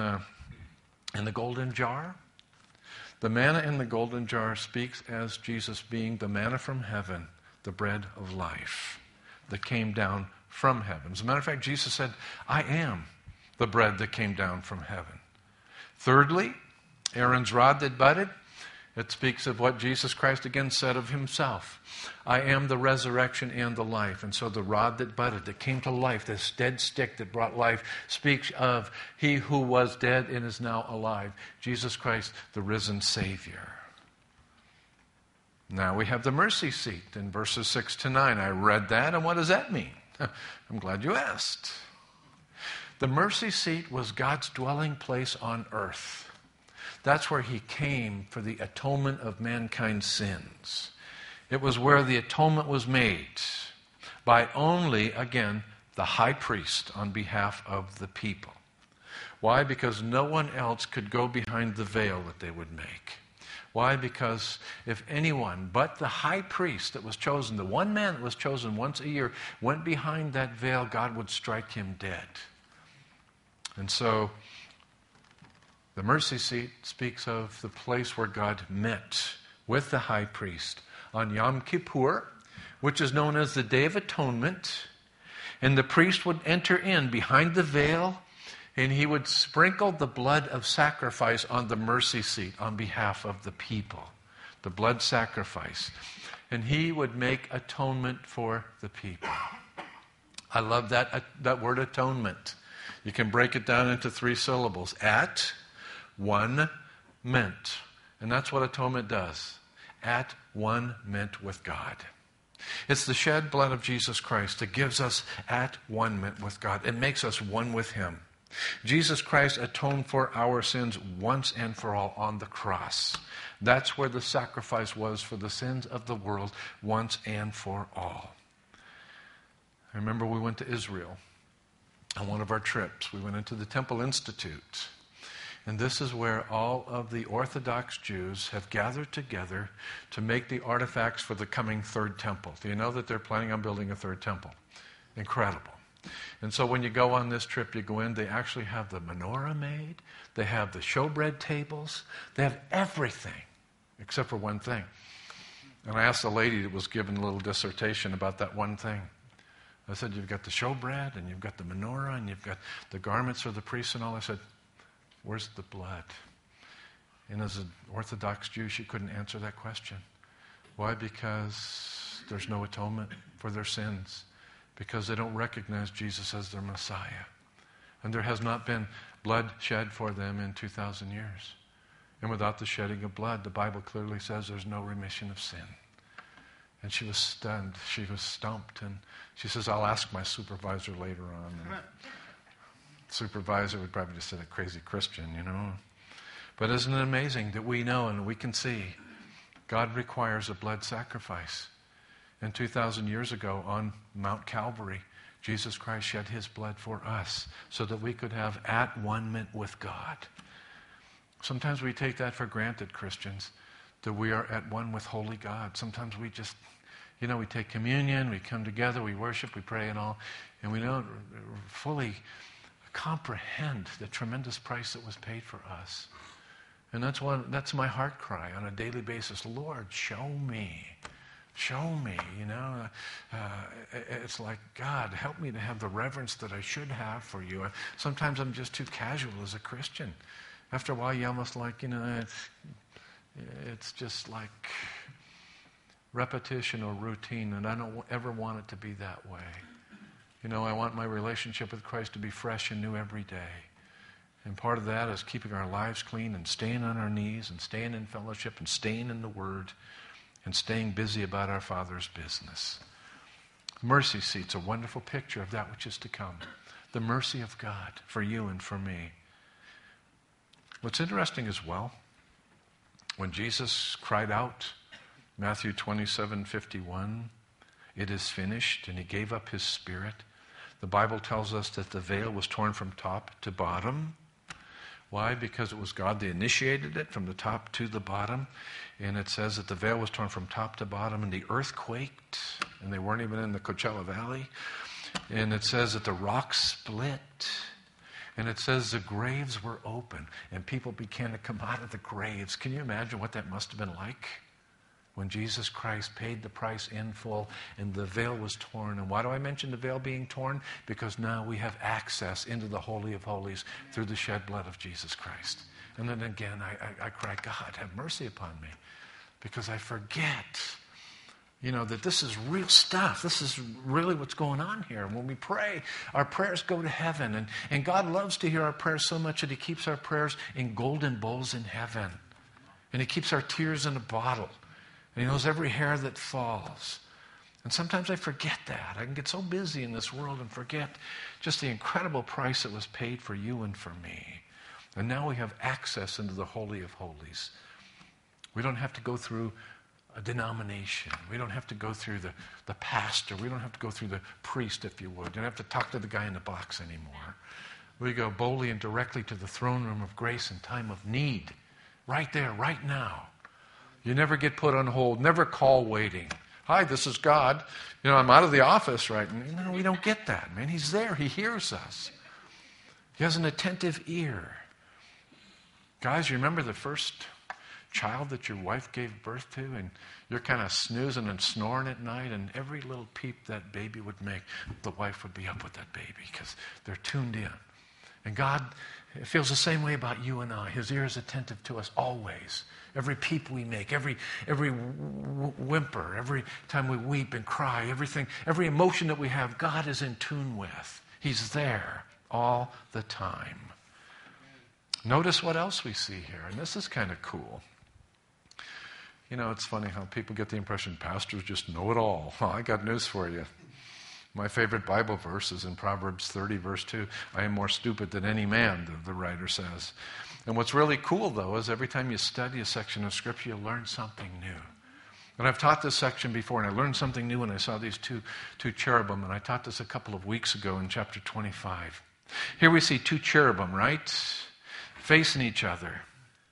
jar. The manna in the golden jar speaks as Jesus being the manna from heaven, the bread of life that came down from heaven. As a matter of fact, Jesus said, I am the bread that came down from heaven. Thirdly, Aaron's rod that budded. It speaks of what Jesus Christ again said of Himself. I am the resurrection and the life. And so the rod that budded, that came to life, this dead stick that brought life, speaks of He who was dead and is now alive. Jesus Christ, the risen Savior. Now we have the mercy seat in verses 6 to 9. I read that, and what does that mean? I'm glad you asked. The mercy seat was God's dwelling place on earth. That's where he came for the atonement of mankind's sins. It was where the atonement was made by only, again, the high priest on behalf of the people. Why? Because no one else could go behind the veil that they would make. Why? Because if anyone but the high priest that was chosen, the one man that was chosen once a year, went behind that veil, God would strike him dead. And so the mercy seat speaks of the place where God met with the high priest on Yom Kippur, which is known as the Day of Atonement. And the priest would enter in behind the veil, and he would sprinkle the blood of sacrifice on the mercy seat on behalf of the people. The blood sacrifice. And he would make atonement for the people. I love that word atonement. You can break it down into 3 syllables. At one ment. And that's what atonement does. At one ment with God. It's the shed blood of Jesus Christ that gives us at one ment with God. It makes us one with him. Jesus Christ atoned for our sins once and for all on the cross. That's where the sacrifice was for the sins of the world once and for all. I remember we went to Israel on one of our trips. We went into the Temple Institute. And this is where all of the Orthodox Jews have gathered together to make the artifacts for the coming third temple. Do you know that they're planning on building a third temple? Incredible. And so when you go on this trip, you go in, they actually have the menorah made. They have the showbread tables. They have everything except for one thing. And I asked the lady that was giving a little dissertation about that one thing. I said, you've got the showbread, and you've got the menorah, and you've got the garments for the priests and all. I said, where's the blood? And as an Orthodox Jew, she couldn't answer that question. Why? Because there's no atonement for their sins. Because they don't recognize Jesus as their Messiah. And there has not been blood shed for them in 2,000 years. And without the shedding of blood, the Bible clearly says there's no remission of sin. And she was stunned. She was stumped. And she says, I'll ask my supervisor later on. And supervisor would probably just say a crazy Christian, you know. But isn't it amazing that we know and we can see God requires a blood sacrifice. And 2,000 years ago on Mount Calvary, Jesus Christ shed his blood for us so that we could have at one ment with God. Sometimes we take that for granted, Christians, that we are at one with holy God. Sometimes we just, we take communion, we come together, we worship, we pray and all, and we don't fully comprehend the tremendous price that was paid for us. And that's my heart cry on a daily basis. Lord, show me. Show me, it's like, God, help me to have the reverence that I should have for you. Sometimes I'm just too casual as a Christian. After a while, you almost like, it's just like repetition or routine, and I don't ever want it to be that way. I want my relationship with Christ to be fresh and new every day. And part of that is keeping our lives clean and staying on our knees and staying in fellowship and staying in the Word and staying busy about our Father's business. Mercy seat's a wonderful picture of that which is to come. The mercy of God for you and for me. What's interesting as well, when Jesus cried out, Matthew 27:51, it is finished, and he gave up his spirit. The Bible tells us that the veil was torn from top to bottom. Why? Because it was God that initiated it from the top to the bottom. And it says that the veil was torn from top to bottom, and the earth quaked, and they weren't even in the Coachella Valley. And it says that the rocks split. And it says the graves were open, and people began to come out of the graves. Can you imagine what that must have been like? When Jesus Christ paid the price in full and the veil was torn. And why do I mention the veil being torn? Because now we have access into the Holy of Holies through the shed blood of Jesus Christ. And then again, I cry, God, have mercy upon me. Because I forget, that this is real stuff. This is really what's going on here. When we pray, our prayers go to heaven. And God loves to hear our prayers so much that he keeps our prayers in golden bowls in heaven. And he keeps our tears in a bottle. And he knows every hair that falls. And sometimes I forget that. I can get so busy in this world and forget just the incredible price that was paid for you and for me. And now we have access into the Holy of Holies. We don't have to go through a denomination. We don't have to go through the pastor. We don't have to go through the priest, if you would. You don't have to talk to the guy in the box anymore. We go boldly and directly to the throne room of grace in time of need. Right there, right now. You never get put on hold. Never call waiting. Hi, this is God. I'm out of the office right now. No, we don't get that, man. He's there. He hears us. He has an attentive ear. Guys, you remember the first child that your wife gave birth to, and you're kind of snoozing and snoring at night, and every little peep that baby would make, the wife would be up with that baby because they're tuned in. And God feels the same way about you and I. His ear is attentive to us always. Every peep we make, every whimper, every time we weep and cry, everything, every emotion that we have, God is in tune with. He's there all the time. Notice what else we see here, and this is kind of cool. It's funny how people get the impression pastors just know it all. Well, I got news for you. My favorite Bible verse is in Proverbs 30, verse 2. I am more stupid than any man, the writer says. And what's really cool, though, is every time you study a section of Scripture, you learn something new. And I've taught this section before, and I learned something new when I saw these two cherubim, and I taught this a couple of weeks ago in chapter 25. Here we see two cherubim, right? Facing each other.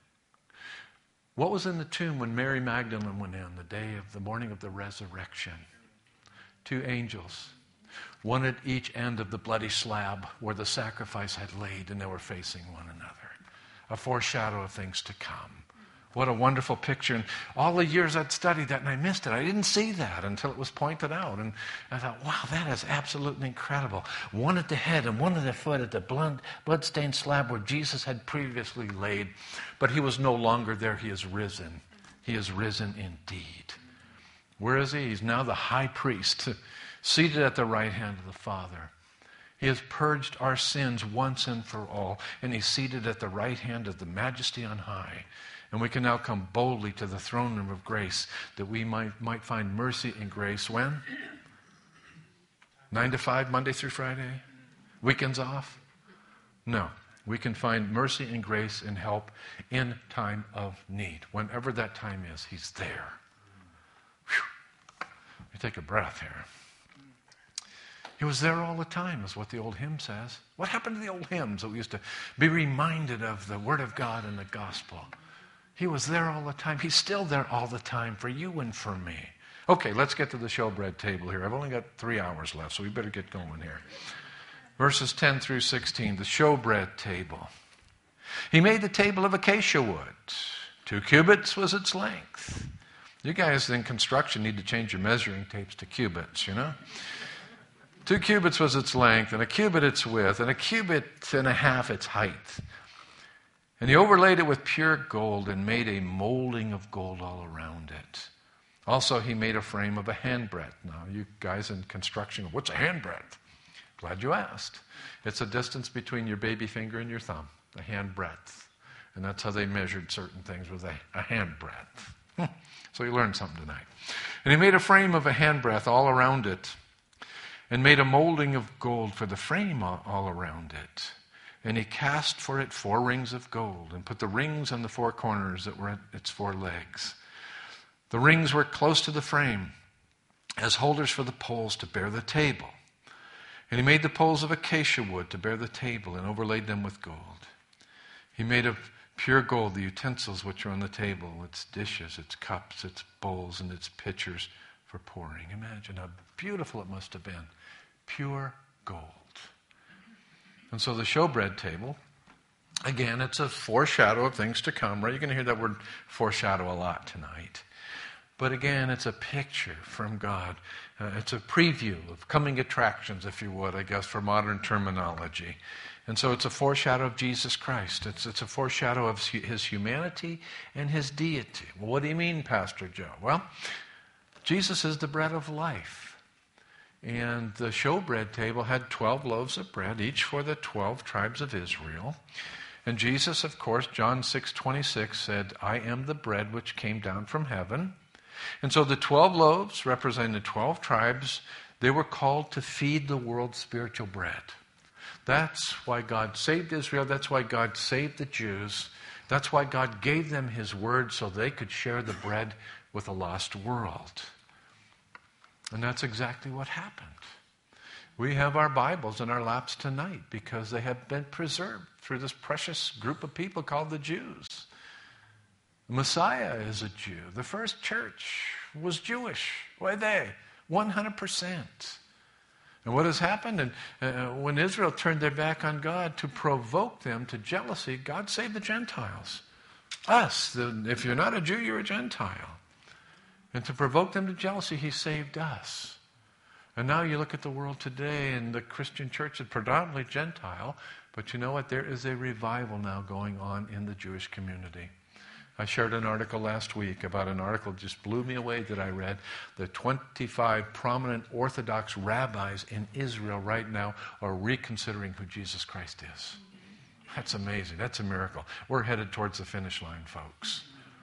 What was in the tomb when Mary Magdalene went in the morning of the resurrection? Two angels. One at each end of the bloody slab where the sacrifice had laid, and they were facing one another. A foreshadow of things to come. What a wonderful picture. And all the years I'd studied that and I missed it. I didn't see that until it was pointed out. And I thought, wow, that is absolutely incredible. One at the head and one at the foot at the blood-stained slab where Jesus had previously laid. But he was no longer there. He is risen. He is risen indeed. Where is he? He's now the high priest, seated at the right hand of the Father. He has purged our sins once and for all, and he's seated at the right hand of the Majesty on high. And we can now come boldly to the throne room of grace that we might find mercy and grace. When? 9 to 5, Monday through Friday? Weekends off? No. We can find mercy and grace and help in time of need. Whenever that time is, he's there. Whew. Let me take a breath here. He was there all the time, is what the old hymn says. What happened to the old hymns that we used to be reminded of the Word of God and the gospel? He was there all the time. He's still there all the time for you and for me. Okay, let's get to the showbread table here. I've only got 3 hours left, so we better get going here. Verses 10 through 16, the showbread table. He made the table of acacia wood. 2 cubits was its length. You guys in construction need to change your measuring tapes to cubits, 2 cubits was its length, and a cubit its width, and a cubit and a half its height. And he overlaid it with pure gold and made a molding of gold all around it. Also, he made a frame of a handbreadth. Now, you guys in construction, what's a handbreadth? Glad you asked. It's a distance between your baby finger and your thumb, a handbreadth. And that's how they measured certain things, with a handbreadth. So you learned something tonight. And he made a frame of a handbreadth all around it, and made a molding of gold for the frame all around it. And he cast for it 4 rings of gold, and put the rings on the 4 corners that were at its 4 legs. The rings were close to the frame, as holders for the poles to bear the table. And he made the poles of acacia wood to bear the table, and overlaid them with gold. He made of pure gold the utensils which are on the table, its dishes, its cups, its bowls, and its pitchers for pouring. Imagine how beautiful it must have been. Pure gold. And so the showbread table, again, it's a foreshadow of things to come, right? You're going to hear that word foreshadow a lot tonight. But again, it's a picture from God. It's a preview of coming attractions, if you would, I guess, for modern terminology. And so it's a foreshadow of Jesus Christ. It's a foreshadow of his humanity and his deity. Well, what do you mean, Pastor Joe? Well, Jesus is the bread of life. And the showbread table had 12 loaves of bread, each for the 12 tribes of Israel. And Jesus, of course, John 6:26 said, I am the bread which came down from heaven. And so the 12 loaves representing the 12 tribes, they were called to feed the world spiritual bread. That's why God saved Israel. That's why God saved the Jews. That's why God gave them His word so they could share the bread with a lost world. And that's exactly what happened. We have our Bibles in our laps tonight because they have been preserved through this precious group of people called the Jews. The Messiah is a Jew. The first church was Jewish. Why they? 100%. And what has happened? And when Israel turned their back on God to provoke them to jealousy, God saved the Gentiles. Us. If you're not a Jew, you're a Gentile. And to provoke them to jealousy, He saved us. And now you look at the world today, and the Christian church is predominantly Gentile, but you know what? There is a revival now going on in the Jewish community. I shared an article last week about an article that just blew me away that I read. The 25 prominent Orthodox rabbis in Israel right now are reconsidering who Jesus Christ is. That's amazing. That's a miracle. We're headed towards the finish line, folks.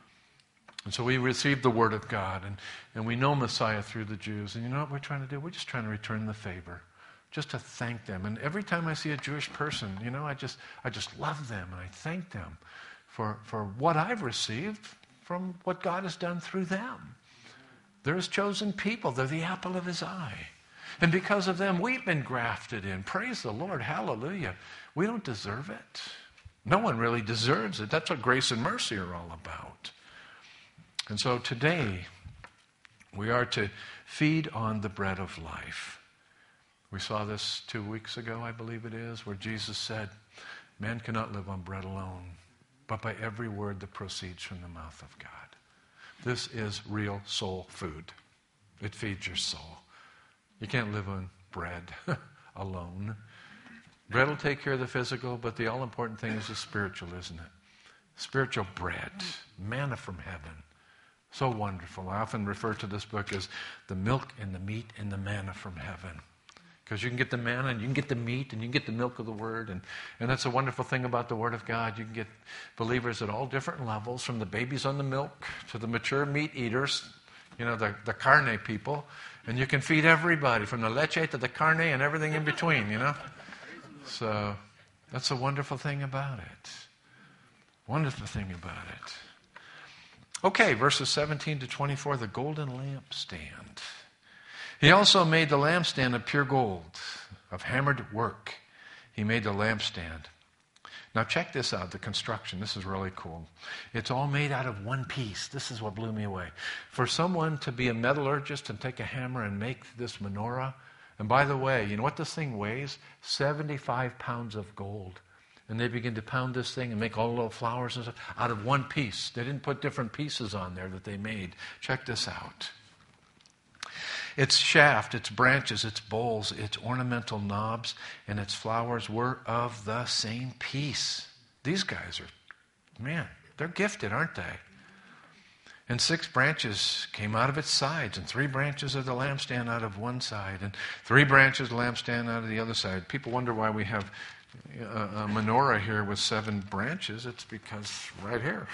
And so we received the Word of God, and we know Messiah through the Jews. And you know what we're trying to do? We're just trying to return the favor, just to thank them. And every time I see a Jewish person, you know, I just love them, and I thank them for what I've received from what God has done through them. They're His chosen people. They're the apple of His eye. And because of them, we've been grafted in. Praise the Lord. Hallelujah. We don't deserve it. No one really deserves it. That's what grace and mercy are all about. And so today, we are to feed on the bread of life. We saw this 2 weeks ago, I believe it is, where Jesus said, man cannot live on bread alone, but by every word that proceeds from the mouth of God. This is real soul food. It feeds your soul. You can't live on bread alone. Bread will take care of the physical, but the all-important thing is the spiritual, isn't it? Spiritual bread, manna from heaven. So wonderful. I often refer to this book as the milk and the meat and the manna from heaven. Because you can get the manna and you can get the meat and you can get the milk of the Word. And that's a wonderful thing about the Word of God. You can get believers at all different levels, from the babies on the milk to the mature meat eaters, you know, the carne people. And you can feed everybody, from the leche to the carne and everything in between, you know. So that's a wonderful thing about it. Wonderful thing about it. Okay, verses 17 to 24, the golden lampstand. He also made the lampstand of pure gold, of hammered work. He made the lampstand. Now check this out, the construction. This is really cool. It's all made out of one piece. This is what blew me away. For someone to be a metallurgist and take a hammer and make this menorah, and by the way, you know what this thing weighs? 75 pounds of gold. And they begin to pound this thing and make all the little flowers and stuff out of one piece. They didn't put different pieces on there that they made. Check this out. Its shaft, its branches, its bowls, its ornamental knobs, and its flowers were of the same piece. These guys are, man, they're gifted, aren't they? And 6 branches came out of its sides, and 3 branches of the lampstand out of one side, and 3 branches of the lampstand out of the other side. People wonder why we have a menorah here with 7 branches. It's because right here.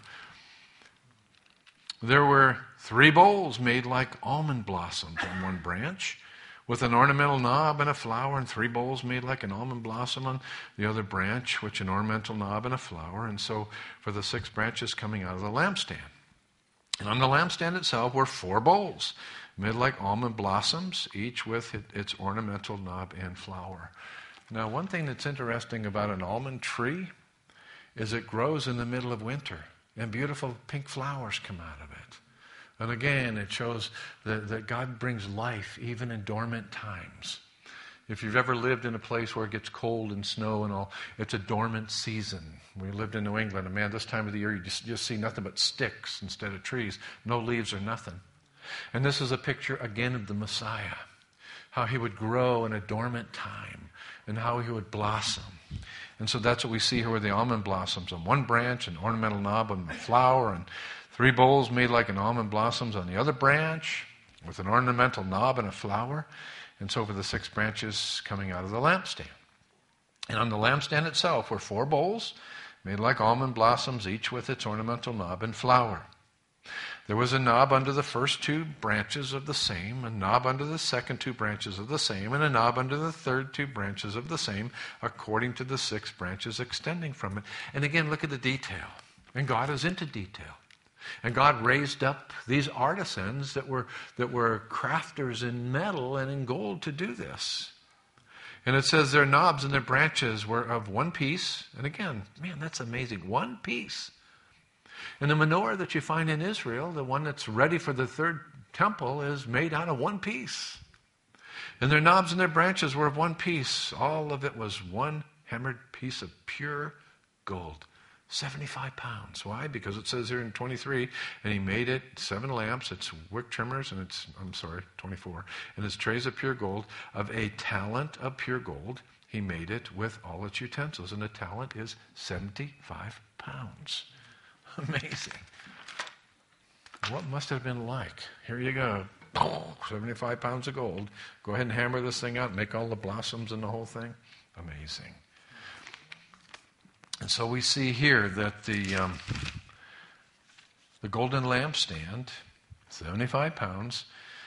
There were 3 bowls made like almond blossoms on one branch, with an ornamental knob and a flower, and 3 bowls made like an almond blossom on the other branch, which an ornamental knob and a flower. And so for the 6 branches coming out of the lampstand. And on the lampstand itself were 4 bowls made like almond blossoms, each with its ornamental knob and flower. Now, one thing that's interesting about an almond tree is it grows in the middle of winter, and beautiful pink flowers come out of it. And again, it shows that God brings life even in dormant times. If you've ever lived in a place where it gets cold and snow and all, it's a dormant season. We lived in New England, and man, this time of the year you just see nothing but sticks instead of trees. No leaves or nothing. And this is a picture again of the Messiah, how he would grow in a dormant time and how he would blossom. And so that's what we see here with the almond blossoms. On one branch, an ornamental knob and a flower, and 3 bowls made like an almond blossoms on the other branch with an ornamental knob and a flower. And so for the 6 branches coming out of the lampstand. And on the lampstand itself were 4 bowls made like almond blossoms, each with its ornamental knob and flower. There was a knob under the first 2 branches of the same, a knob under the second 2 branches of the same, and a knob under the third 2 branches of the same, according to the 6 branches extending from it. And again, look at the detail. And God is into detail. And God raised up these artisans that were crafters in metal and in gold to do this. And it says their knobs and their branches were of one piece. And again, man, that's amazing. One piece. And the menorah that you find in Israel, the one that's ready for the 3rd temple, is made out of one piece. And their knobs and their branches were of one piece. All of it was one hammered piece of pure gold. 75 pounds. Why? Because it says here in 23, and he made it 7 lamps, it's wick trimmers, and 24, and its trays of pure gold, of a talent of pure gold. He made it with all its utensils, and a talent is 75 pounds. Amazing. What must it have been like? Here you go. 75 pounds of gold. Go ahead and hammer this thing out, make all the blossoms and the whole thing. Amazing. And so we see here that the golden lampstand, 75 pounds,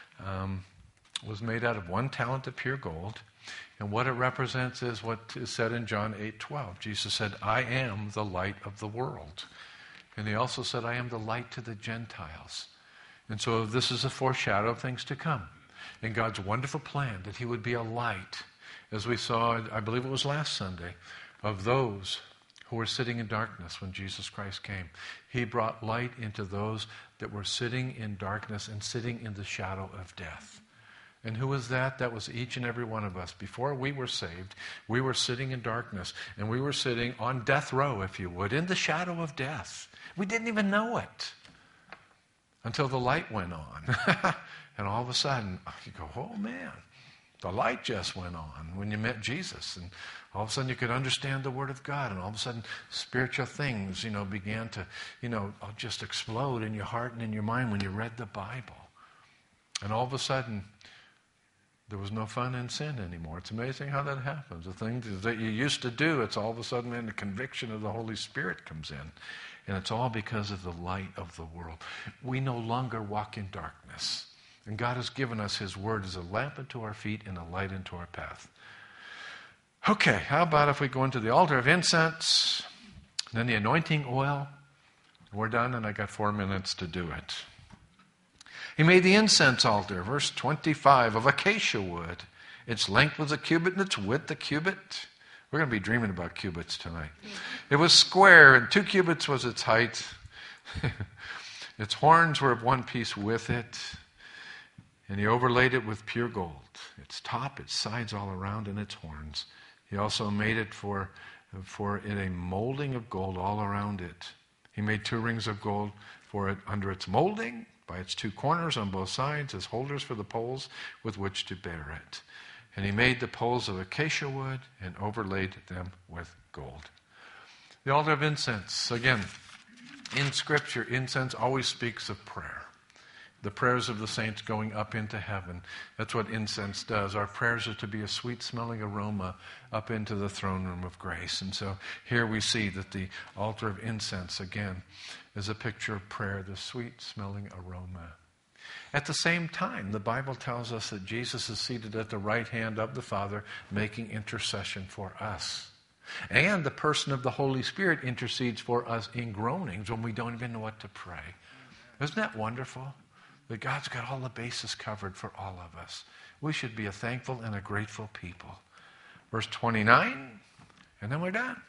was made out of 1 talent of pure gold. And what it represents is what is said in John 8:12. Jesus said, I am the light of the world. And he also said, I am the light to the Gentiles. And so this is a foreshadow of things to come. In God's wonderful plan that he would be a light, as we saw, I believe it was last Sunday, of those who were sitting in darkness when Jesus Christ came. He brought light into those that were sitting in darkness and sitting in the shadow of death. And who was that? That was each and every one of us. Before we were saved, we were sitting in darkness, and we were sitting on death row, if you would, in the shadow of death. We didn't even know it until the light went on. And all of a sudden, you go, oh man, the light just went on when you met Jesus. And all of a sudden you could understand the Word of God. And all of a sudden spiritual things, began to, just explode in your heart and in your mind when you read the Bible. And all of a sudden, there was no fun in sin anymore. It's amazing how that happens. The things that you used to do, it's all of a sudden, man, the conviction of the Holy Spirit comes in. And it's all because of the light of the world. We no longer walk in darkness. And God has given us his word as a lamp unto our feet and a light into our path. Okay, how about if we go into the altar of incense, then the anointing oil. We're done, and I got 4 minutes to do it. He made the incense altar, verse 25, of acacia wood. Its length was a cubit and its width a cubit. We're going to be dreaming about cubits tonight. It was square, and 2 cubits was its height. Its horns were of one piece with it, and he overlaid it with pure gold. Its top, its sides all around, and its horns. He also made it for it a molding of gold all around it. He made 2 rings of gold for it under its molding, by its 2 corners on both sides, as holders for the poles with which to bear it. And he made the poles of acacia wood and overlaid them with gold. The altar of incense. Again, in Scripture, incense always speaks of prayer. The prayers of the saints going up into heaven. That's what incense does. Our prayers are to be a sweet-smelling aroma up into the throne room of grace. And so here we see that the altar of incense, again, is a picture of prayer, the sweet-smelling aroma. At the same time, the Bible tells us that Jesus is seated at the right hand of the Father, making intercession for us. And the person of the Holy Spirit intercedes for us in groanings when we don't even know what to pray. Isn't that wonderful? That God's got all the bases covered for all of us. We should be a thankful and a grateful people. Verse 29, and then we're done.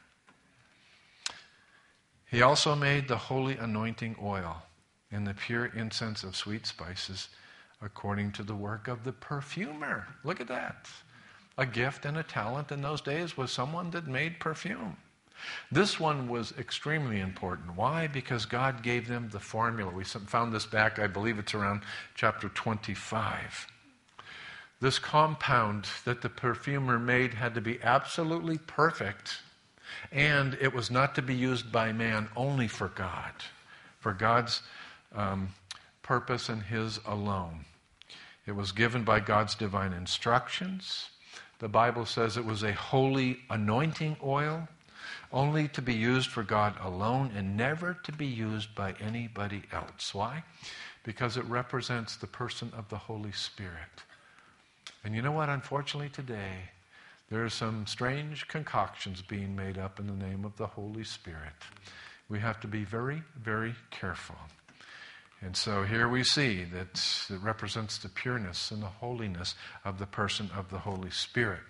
He also made the holy anointing oil and the pure incense of sweet spices according to the work of the perfumer. Look at that. A gift and a talent in those days was someone that made perfume. This one was extremely important. Why? Because God gave them the formula. We found this back, I believe it's around chapter 25. This compound that the perfumer made had to be absolutely perfect, and it was not to be used by man, only for God, for God's purpose and his alone. It was given by God's divine instructions. The Bible says it was a holy anointing oil. only to be used for God alone and never to be used by anybody else. Why? Because it represents the person of the Holy Spirit. And you know what? Unfortunately today, there are some strange concoctions being made up in the name of the Holy Spirit. We have to be very, very careful. And so here we see that it represents the pureness and the holiness of the person of the Holy Spirit.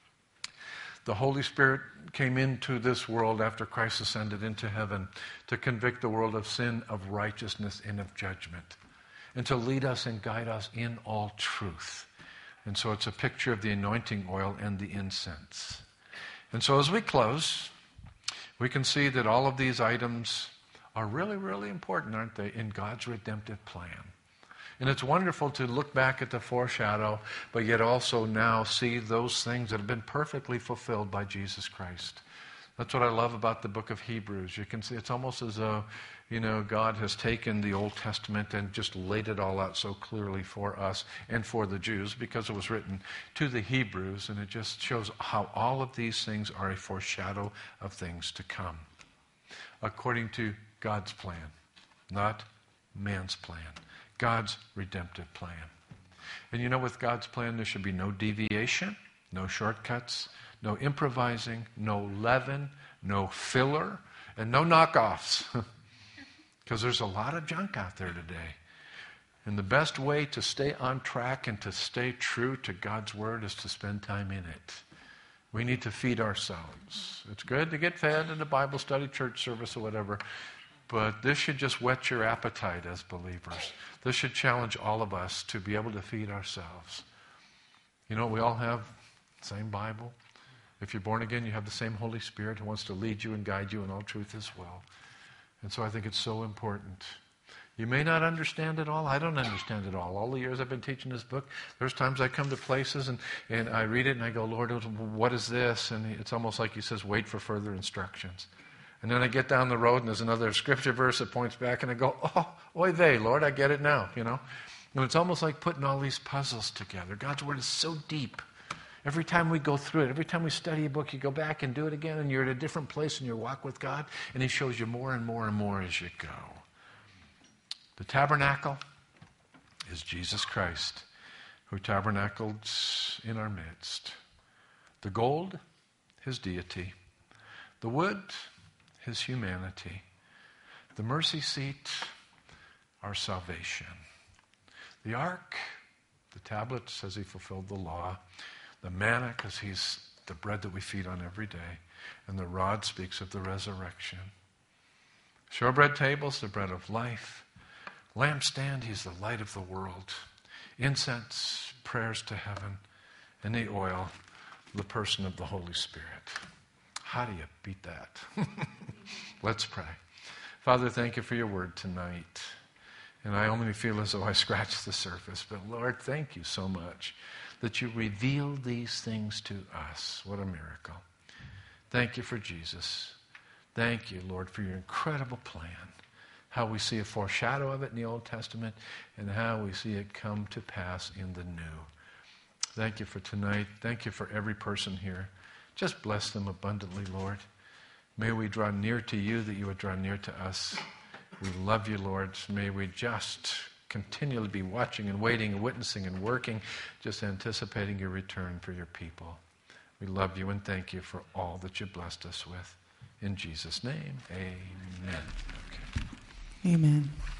The Holy Spirit came into this world after Christ ascended into heaven to convict the world of sin, of righteousness, and of judgment, and to lead us and guide us in all truth. And so it's a picture of the anointing oil and the incense. And so as we close, we can see that all of these items are really, really important, aren't they, in God's redemptive plan. And it's wonderful to look back at the foreshadow, but yet also now see those things that have been perfectly fulfilled by Jesus Christ. That's what I love about the book of Hebrews. You can see it's almost as though, God has taken the Old Testament and just laid it all out so clearly for us and for the Jews, because it was written to the Hebrews, and it just shows how all of these things are a foreshadow of things to come, according to God's plan, not man's plan. God's redemptive plan. And with God's plan, there should be no deviation, no shortcuts, no improvising, no leaven, no filler, and no knockoffs. Because there's a lot of junk out there today. And the best way to stay on track and to stay true to God's Word is to spend time in it. We need to feed ourselves. It's good to get fed in a Bible study, church service, or whatever, but this should just whet your appetite as believers. This should challenge all of us to be able to feed ourselves. We all have the same Bible. If you're born again, you have the same Holy Spirit who wants to lead you and guide you in all truth as well. And so I think it's so important. You may not understand it all. I don't understand it all. All the years I've been teaching this book, there's times I come to places and I read it and I go, Lord, what is this? And it's almost like he says, wait for further instructions. And then I get down the road and there's another scripture verse that points back and I go, oh, oy vey, Lord, I get it now, And it's almost like putting all these puzzles together. God's Word is so deep. Every time we go through it, every time we study a book, you go back and do it again and you're at a different place in your walk with God, and He shows you more and more and more as you go. The tabernacle is Jesus Christ, who tabernacled in our midst. The gold, His deity. The wood, His humanity. The mercy seat, our salvation. The ark, the tablet says He fulfilled the law. The manna, because He's the bread that we feed on every day. And the rod speaks of the resurrection. Showbread tables, the bread of life. Lampstand, He's the light of the world. Incense, prayers to heaven. And the oil, the person of the Holy Spirit. How do you beat that? Let's pray. Father, thank You for Your word tonight. And I only feel as though I scratched the surface. But Lord, thank You so much that You reveal these things to us. What a miracle. Thank You for Jesus. Thank You, Lord, for Your incredible plan. How we see a foreshadow of it in the Old Testament and how we see it come to pass in the New. Thank You for tonight. Thank You for every person here. Just bless them abundantly, Lord. May we draw near to You that You would draw near to us. We love You, Lord. May we just continually be watching and waiting and witnessing and working, just anticipating Your return for Your people. We love You and thank You for all that You blessed us with. In Jesus' name, amen. Okay. Amen.